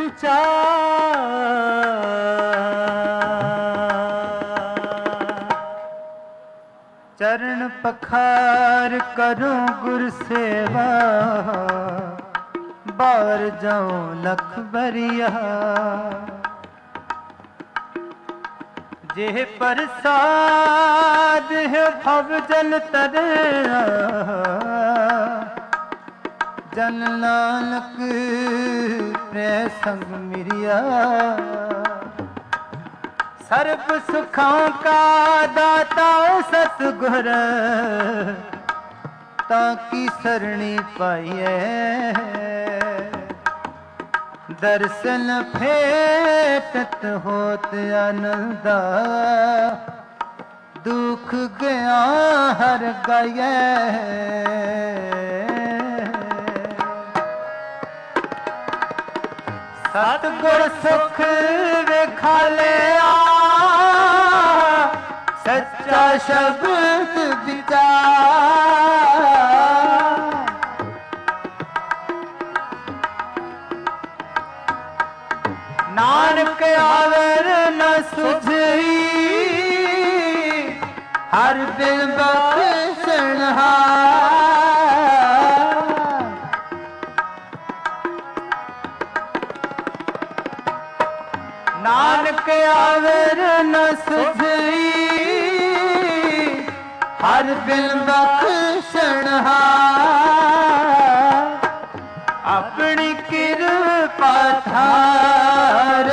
ਚਰਨ ਪਖਾਰ ਕਰੂੰ ਗੁਰ ਸੇਵਾ ਬਾਰ ਜਾਉ ਲਖ ਬਰੀਆ ਜੇ ਪ੍ਰਸਾਦ ਹੈ ਭਵ ਜਲ ਤਰਿਆ ਜਨ ਨਾਨਕ ਪ੍ਰੈ ਸੰਗ ਮਿਰਿਆ ਸਰਬ ਸੁਖਾਂ ਕਾ ਦਾਤਾ ਸਤਿਗੁਰ ਤਾਂ ਕੀ ਸਰਣੀ ਪਾਈਐ ਦਰਸ਼ਨ ਫੇਟਤ ਹੋਤ ਆਨੰਦਾ ਦੁਖ ਗਿਆ ਹਰ ਗਇਐ ਸਤਿਗੁਰ ਸੁਖ ਵਿਖਾਲਿਆ ਸੱਚਾ ਸ਼ਬਦ ਵਿਚਾਰ ਨਾਨਕ ਆਵਰ ਨ ਸੁਝਈ ਹਰ ਬਿਨ ਬਖਸ਼ਣਹਾਰ ਨਾਨਕ ਆਵਰ ਨ ਸੁਝਈ ਹਰ ਬਿਨ ਬਖਸ਼ਣਹਾਰ ਆਪਣੀ ਕਿਰਪਾ ਧਾਰ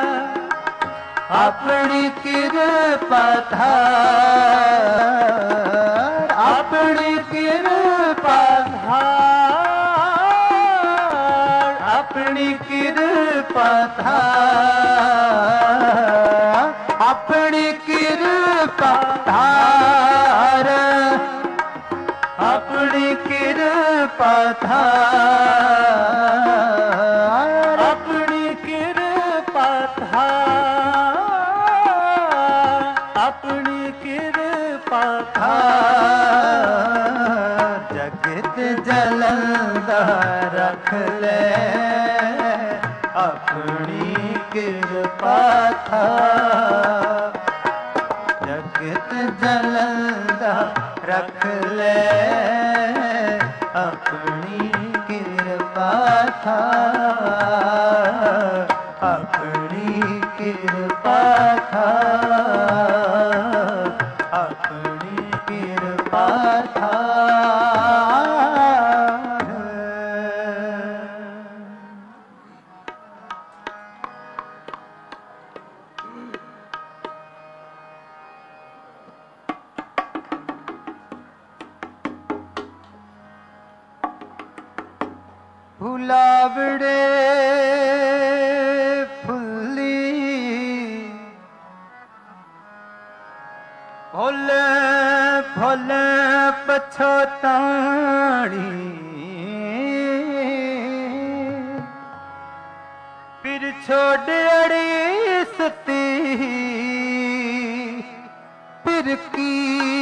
ਆਪਣੀ ਕਿਰਪਾ ਧਾਰ ਆਪਣੀ ਕਿਰਪਾ ਧਾਰ ਆਪਣੀ ਕਿਰਪਾ ਧਾਰ ਆਪਣੀ ਕਿਰਪਾ ਧਾਰ ਆਪਣੀ ਕਿਰਪਾ ਧਾਰ ਆਪਣੀ ਕਿਰਪਾ ਧਾਰ ਆਪਣੀ ਕਿਰਪਾ ਧਾਰ ਜਗਤ ਜਲੰਦਾ ਰੱਖ ਲੈ ਆਪਣੀ ਕਿਰਪਾ ਧਾਰ ਜਗਤ ਜਲੰਦਾ ਰੱਖ ਲੈ ਆਪਣੀ ਕਿਰਪਾ ਧਾਰ ਆਪਣੀ ਕਿਰਪਾ ਧਾਰ ਆਪਣੀ ਕਿਰਪਾ ਧਾਰ ਫੁਲਾਵੜੇ ਫੁੱਲੀ ਫੁੱਲ ਫੁੱਲ ਪਛੋਤਾਣੀ ਫਿਰ ਛੋੜ ਅੜੀ ਸੁਤੀ ਫਿਰ ਕੀ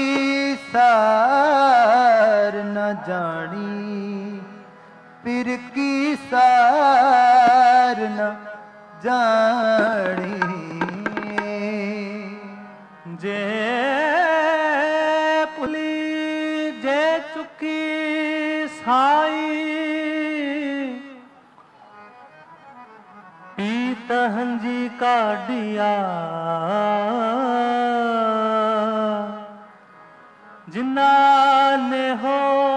ਸਾਰ ਨ ਜਾਣੀ ਫਿਰ ਕੀ ਸਾਰ ਨ ਜਾਣੀ ਜੇ ਪੁਲੀ ਜੇ ਚੁੱਕੀ ਸਾਈ ਪੀਤ ਹੰਜੀ ਕਾਢਿਆ ਜਿਨ੍ਹਾਂ ਨੇ ਹੋ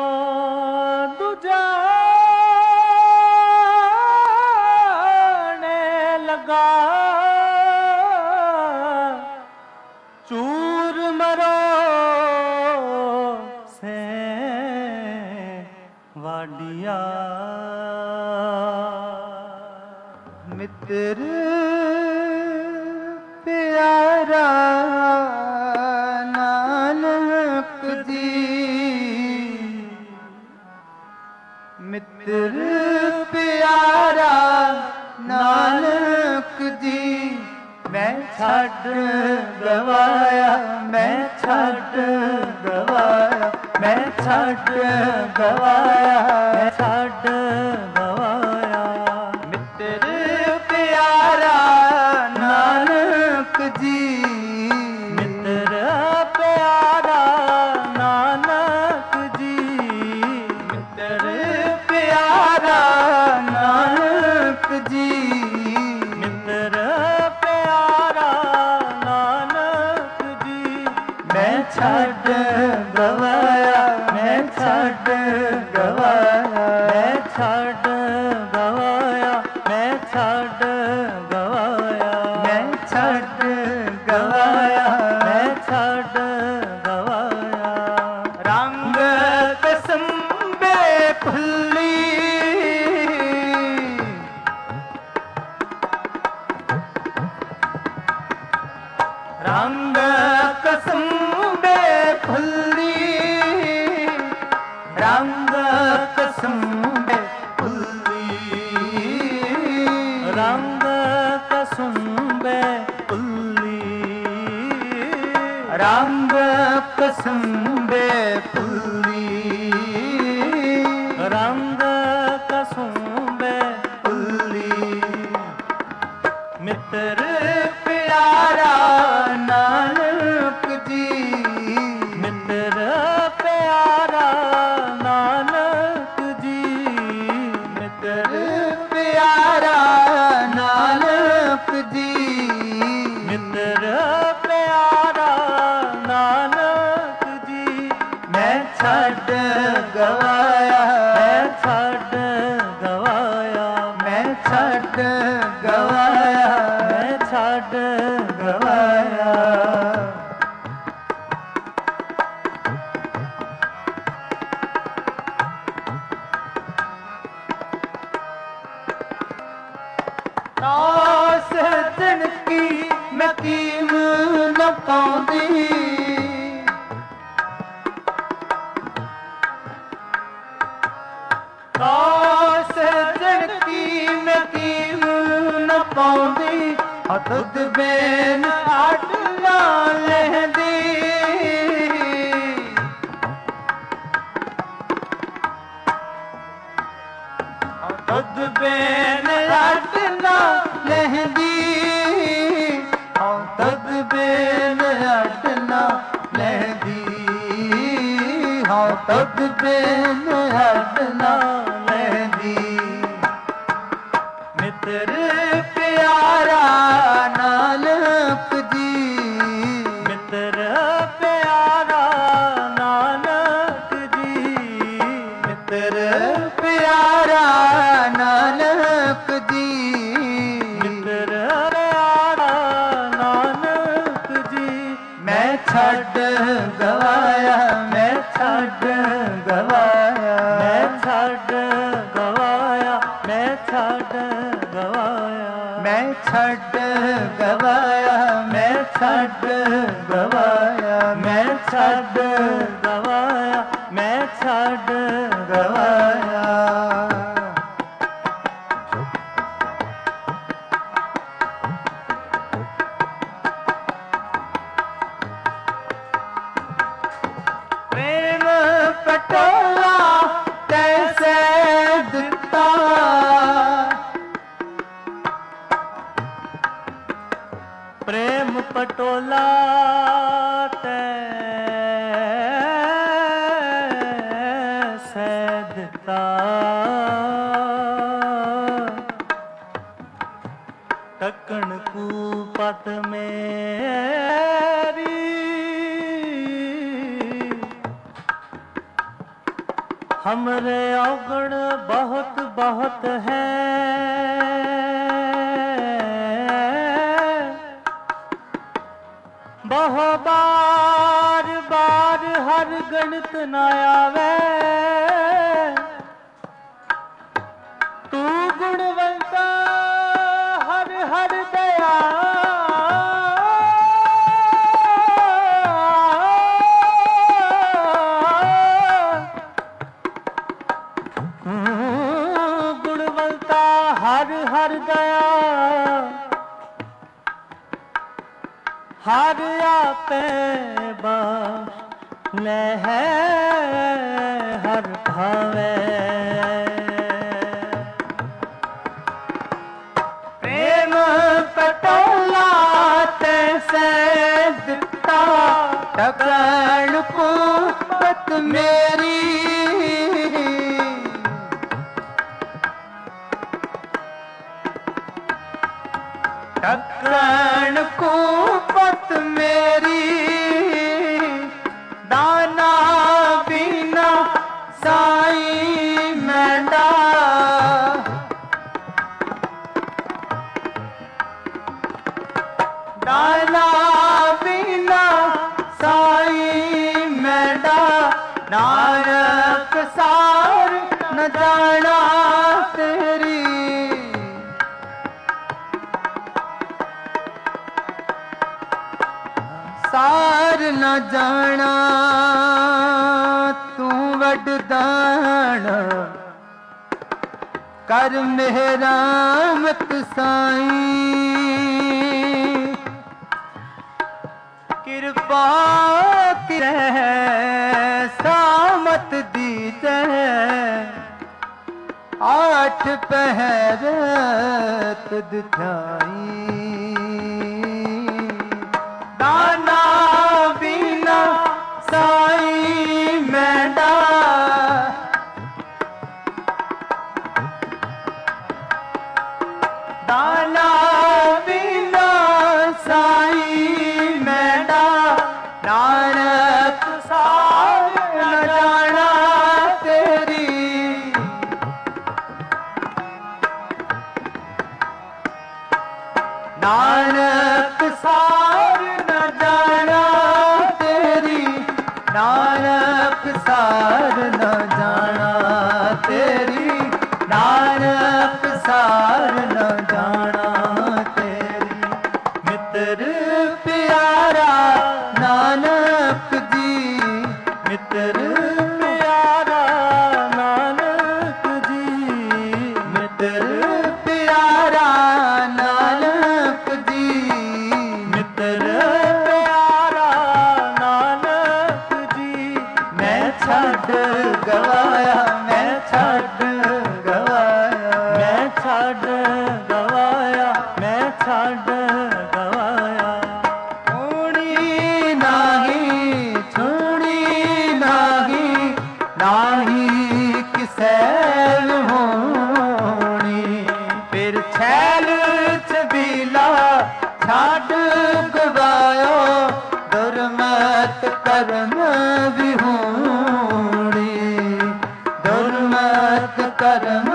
ਚੂਰ ਮਰੋ ਸੇ ਵਾਡੀਆ ਮਿੱਤਰ ਪਿਆਰਾ ਨਾਨਕ ਜੀ ਮਿੱਤਰ ਪਿਆਰਾ ਨਾਨਕ ਜੀ ਮੈਂ ਛੱਡ ਗਵਾਇਆ ਮੈਂ ਛੱਡ ਗਵਾਇਆ ਮੈਂ ਛੱਡ ਗਵਾਇਆ ਮੈਂ ਛੱਡ ਗਵਾਇਆ ਮਿੱਤਰ ਪਿਆਰਾ ਨਾਨਕ ਜੀ ਮਿੱਤਰ ਪਿਆਰਾ ਨਾਨਕ ਜੀ ਮਿੱਤਰ ਪਿਆਰਾ ਨਾਨਕ ਜੀ ਮਿੱਤਰ ਛੱਡ ਗਵਾਇਆ ਮੈਂ ਛੱਡ ਗਵਾਇਆ ਮੈਂ ਛੱਡ ਗਵਾਇਆ, ਮੈਂ ਛੱਡ ਗਵਾਇਆ, ਮੈਂ ਛੱਡ ਗਵਾਇਆ, ਮੈਂ ਛੱਡ ਗਵਾਇਆ। ਰੰਗ ਕਸੰਬੇ ਫੁੱਲੀ, ਰੰਗ ਕਸੰਬੇ ਫੁੱਲੀ, ਰੰਗ ਕਸੰਬੇ ਫੁੱਲੀ, ਰੰਗ ਕਸੁੰਬੇ ਫੁੱਲੀ, ਰੰਗ ਕਸੰਬੇ ਫੁੱਲੀ, ਰੰਗ ਕਸੁੰਬੇ ਫੁੱਲੀ। ਮਿੱਤਰ ਪਿਆਰਾ ਨਾਨਕ ਜੀ, ਮਿੱਤਰ ਪਿਆਰਾ ਨਾਨਕ ਜੀ, ਮਿੱਤਰ ਪਿਆਰਾ ਨਾਨਕ ਜੀ, ਮਿੱਤਰ ਪਿਆਰਾ ਨਾਨਕ ਜੀ। ਮੈਂ ਛੱਡ ਗਵਾਇਆ, ਮੈਂ ਛੱਡ ਗਵਾਇਆ, ਮੈਂ ਛੱਡ ਗਵਾਇਆ, ਮੈਂ ਛੱਡ ਗਵਾਇਆ। ਸਜਣ ਕੀ ਮੈਂ ਕੀਮ ਨ ਪਾਉਂਦੀ, ਸਜਣ ਕੀ ਮੈਂ ਕੀਮ ਨ ਪਾਉਂਦੀ, ਦੁੱਧ ਬੇਨ ਆਟਲਾ ਲਹਿੰਦੀ, ਦੁੱਧ ਬੇਨ ਆਟਲਾ ਲਹਿੰਦੀ, ਦੁੱਧ ਬੇਨ ਆਟਲਾ ਲਹਿੰਦੀ, ਦੁੱਧ ਬੇਨ ਆਟਲਾ ਲਹਿੰਦੀ। ਮਿੱਤਰ ਪਿਆਰਾ ਨਾਨਕ ਜੀ, ਮਿੱਤਰ ਪਿਆਰਾ ਨਾਨਕ ਜੀ, ਮਿੱਤਰ ਪਿਆਰਾ ਨਾਨਕ ਜੀ, ਮਿੱਤਰ ਪਿਆਰਾ ਨਾਨਕ ਜੀ। ਮੈਂ ਛੱਡ ਗਵਾਇਆ, ਮੈਂ ਛੱਡ ਗਵਾਇਆ, ਮੈਂ ਛੱਡ ਗਵਾਇਆ, ਮੈਂ ਛੱਡ ਗਵਾਇਆ, ਮੈਂ ਛੱਡ ਗਵਾਇਆ, ਮੈਂ ਛੱਡ ਗਵਾਇਆ, ਮੈਂ ਛੱਡ ਗਵਾਇਆ, ਮੈਂ ਛੱਡ ਗਵਾਇਆ। ਪ੍ਰੇਮ ਪਟੋਲਾ ਤੈਸੇ ਦਿੱਤਾ, ਪ੍ਰੇਮ ਪਟੋਲਾ ਤੈਸੇ ਦਿੱਤਾ, ਟਕਣ ਕੂਪਤ ਮੇਰੀ, हमरे अवगुण बहुत बहुत है, बहु बार बार हर गणित न आवे, तू गुणवंता हर हर दया, गुणवंता हर हर दया, हर आपे बख्श ले है हर भावे, प्रेम पटोला तैसे दिता, टकण कूपत मेरी, टकण कूपत मेरी, दाना बिना साई मैं डार ਜਾਣਾ ਤੂੰ ਵੱਡਦਾਨ ਕਰ ਮਿਹਰਾਮਤ ਸਾਈਂ ਕਿਰਪਾ ਕਰੈ ਸਾਮਤ ਦੀਜੈ ਆਠ ਪਹਿਰ ਤੁਧ ਧਿਆਈ ਦਾਨਾ ਬਿਨਾ ਸਾਈ ਮੈਂਡਾ ਦਾਨਾ ਬਿਨਾ ਸਾਈ ਮੈਂਡਾ ਨਾਨਕ ਸਾਰ ਨ ਜਾਣਾ ਤੇਰੀ ਨਾਨਕ ਸਾਰ ਨ ਜਾਣਾ ਤੇਰੀ ਨਾਨਕ ਸਾਰ ਨ ਜਾਣਾ ਤੇਰੀ ਨਾਨਕ ਸਾਰ ਨ ਜਾਣਾ ਤੇਰੀ ਮਿੱਤਰ ਪਿਆਰਾ ਨਾਨਕ ਜੀ ਮਿੱਤਰ ਪਿਆਰਾ ਨਾਨਕ ਜੀ ਮਿੱਤਰ ਪਿਆਰਾ ਨਾਨਕ ਜੀ ਮਿੱਤਰ ਪਿਆਰਾ ਨਾਨਕ ਜੀ ਮੈਂ ਛੱਡ ਗਵਾਇਆ ਮੈਂ ਛੱਡ ਗਵਾਇਆ ਮੈਂ ਛੱਡ ਗਵਾਇਆ ਮੈਂ ਛੱਡ ਗਵਾਇਆ ਛੋਣੀ ਨਾਹੀ ਛੋਣੀ ਨਾਹੀ ਨਾਹੀ ਕਿਸੈ ਹੋਣੀ ਫਿਰ ਛੈਲ ਛਬੀਲਾ ਛੱਡ ਗਵਾਇਓ ਦੁਰਮਤ ਕਰਮ ਵਿਹੂਣੀ ਦੁਰਮਤ ਕਰਮ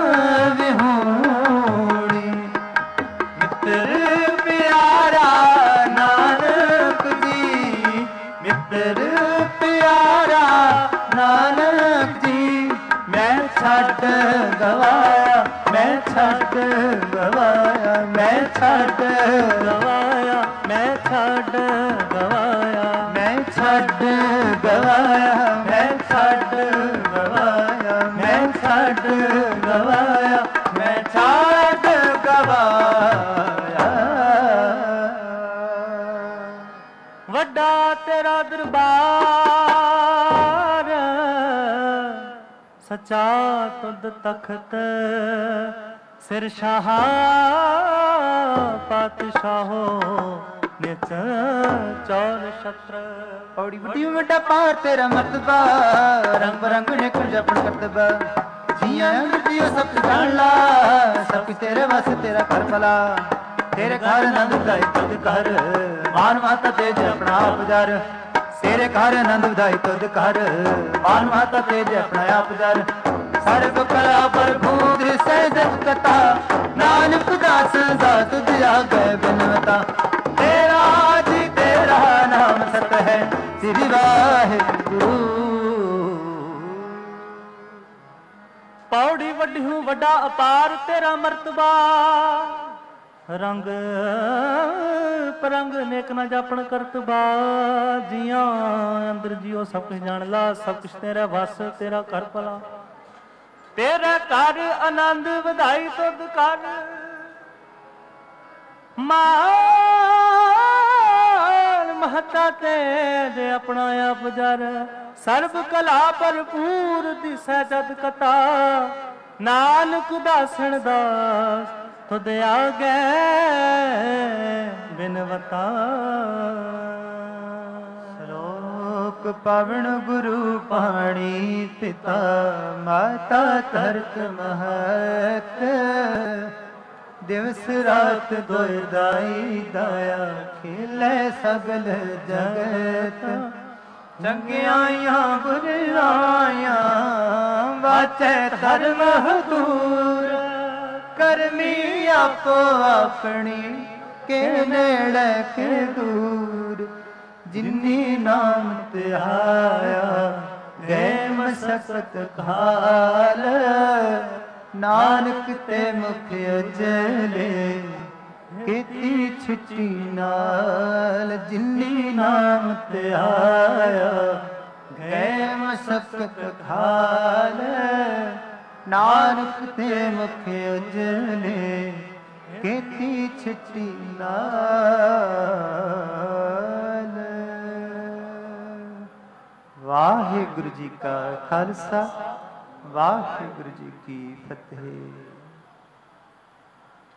ਵਿਹੂਣੀ ਮਿੱਤਰ ਪਿਆਰਾ ਨਾਨਕ ਜੀ ਮਿੱਤਰ ਪਿਆਰਾ ਨਾਨਕ ਜੀ ਮੈਂ ਛੱਡ ਗਵਾਇਆ ਮੈਂ ਛੱਡ ਗਵਾਇਆ ਮੈਂ ਛੱਡ ਗਵਾਇਆ ਮੈਂ ਛੱਡ ਗਵਾਇਆ ਮੈਂ ਛੱਡ ਗਵਾਇਆ ਮੈਂ ਛੱਡ ਗਵਾਇਆ ਮੈਂ ਛੱਡ ਗਵਾਇਆ ਮੈਂ ਛੱਡ ਗਵਾਇਆ ਵੱਡਾ ਤੇਰਾ ਦਰਬਾਰ ਸੱਚਾ ਤੁਧ ਤਖਤ ਸਿਰ ਸ਼ਾਹ ਪਾਤਸ਼ਾਹੋ ਨਿਚ ਚੌਰ ਛਤਰ ਪੌੜੀ ਵੱਡੀ ਵੱਡਾ ਪਾਰ ਤੇਰਾ ਮਰਤਬਾ ਰੰਗ ਬਰੰਗ ਨੇ ਕੁਝ ਆਪਣ ਕਰਤਬਾ ਜੀਆਂ ਜੀਓ ਸਭ ਜਾਣ ਲਾ ਸਭ ਤੇਰੇ ਵਸ ਤੇਰਾ ਕਰ ਭਲਾ ਤੇਰੇ ਘਰ ਆਨੰਦ ਵਧਾਈ ਤੁਧ ਘਰ ਮਾਨ ਮਾਤਾ ਤੇਜ ਆਪਣਾ ਆਪ ਜਰ ਤੇਰੇ ਘਰ ਆਨੰਦ ਵਧਾਈ ਤੁਧ ਘਰ ਮਾਨ ਮਾਤਾ ਤੇਜ ਆਪਣਾ ਆਪ ਜਰ ਸਰਬ ਕਲਾ ਭਰਪੂਰ ਸਹਿਜਤ ਕਥਾ ਨਾਨਕ ਦਾਸ ਦਾ ਤੁਧ ਆਗੇ ਬਿਨਵਤਾ ਤੇਰਾ ਜੀ ਤੇਰਾ ਨਾਮ ਸਤ ਹੈ ਸ੍ਰੀ ਵਾਹਿਗੁਰੂ ਪੌੜੀ ਵੱਡਿਓ ਵੱਡਾ ਅਪਾਰ ਤੇਰਾ ਮਰਤਬਾ ਰੰਗ ਪਰੰਗ ਨੇਕ ਨਾ ਜਾਪਣ ਕਰਤਬਾ ਜੀਆਂ ਅੰਦਰ ਜੀਓ ਸਭ ਕੁਛ ਜਾਣ ਲਾ ਸਭ ਕੁਛ ਤੇਰਾ ਵਸ ਤੇਰਾ ਕਰ ਭਲਾ ਤੇਰਾ ਘਰ ਆਨੰਦ ਵਧਾਈ ਤੁਧ ਕਰ ਮਾਨ ਮਹਤਾ ਤੇ ਆਪਣਾ ਆਪ ਜਰ ਸਰਬ ਕਲਾ ਭਰਪੂਰ ਦਿਸੈ ਜਦ ਕਥਾ ਨਾਨਕ ਦਾਸਣ ਦਾਸ ਤੁਧ ਆਗੇ ਬਿਨਵਤਾ ਸ਼ਲੋਕ ਪਵਨ ਗੁਰੂ ਪਾਣੀ ਪਿਤਾ ਮਾਤਾ ਧਰਤ ਮਹਤ ਦਿਵਸ ਰਾਤ ਦੋਇ ਦਾਈ ਦਾਇਆ ਖੇਲੇ ਸਗਲ ਜਗਤ ਚੰਗਿਆਈਆਂ ਬੁਰਾਈਆਂ ਵਾਚੈ ਧਰਮ ਹਦੂਰ ਕਰਮੀ ਆਪੋ ਆਪਣੀ ਕੇ ਨੇੜੇ ਕੇ ਦੂਰ ਜਿਨੀ ਨਾਮ ਧਿਆਇਆ ਗਏ ਮਸਕਤ ਕਾਲ ਨਾਨਕ ਤੇ ਮੁਖ ਉਜਲੇ ਕੀਤੀ ਛੁੱਟੀ ਨਾਲ ਜਿਨੀ ਨਾਮ ਤੇ ਆਇਆ ਗਏ ਮਸਕਤ ਖਾਲ ਨਾਨਕ ਤੇ ਮੁਖ ਉਜਲੇ ਕੀਤੀ ਛੁੱਟੀ ਨਾਲ। ਵਾਹਿਗੁਰੂ ਜੀ ਕਾ ਖਾਲਸਾ, ਵਾਹਿਗੁਰੂ ਜੀ ਕੀ ਫਤਿਹ।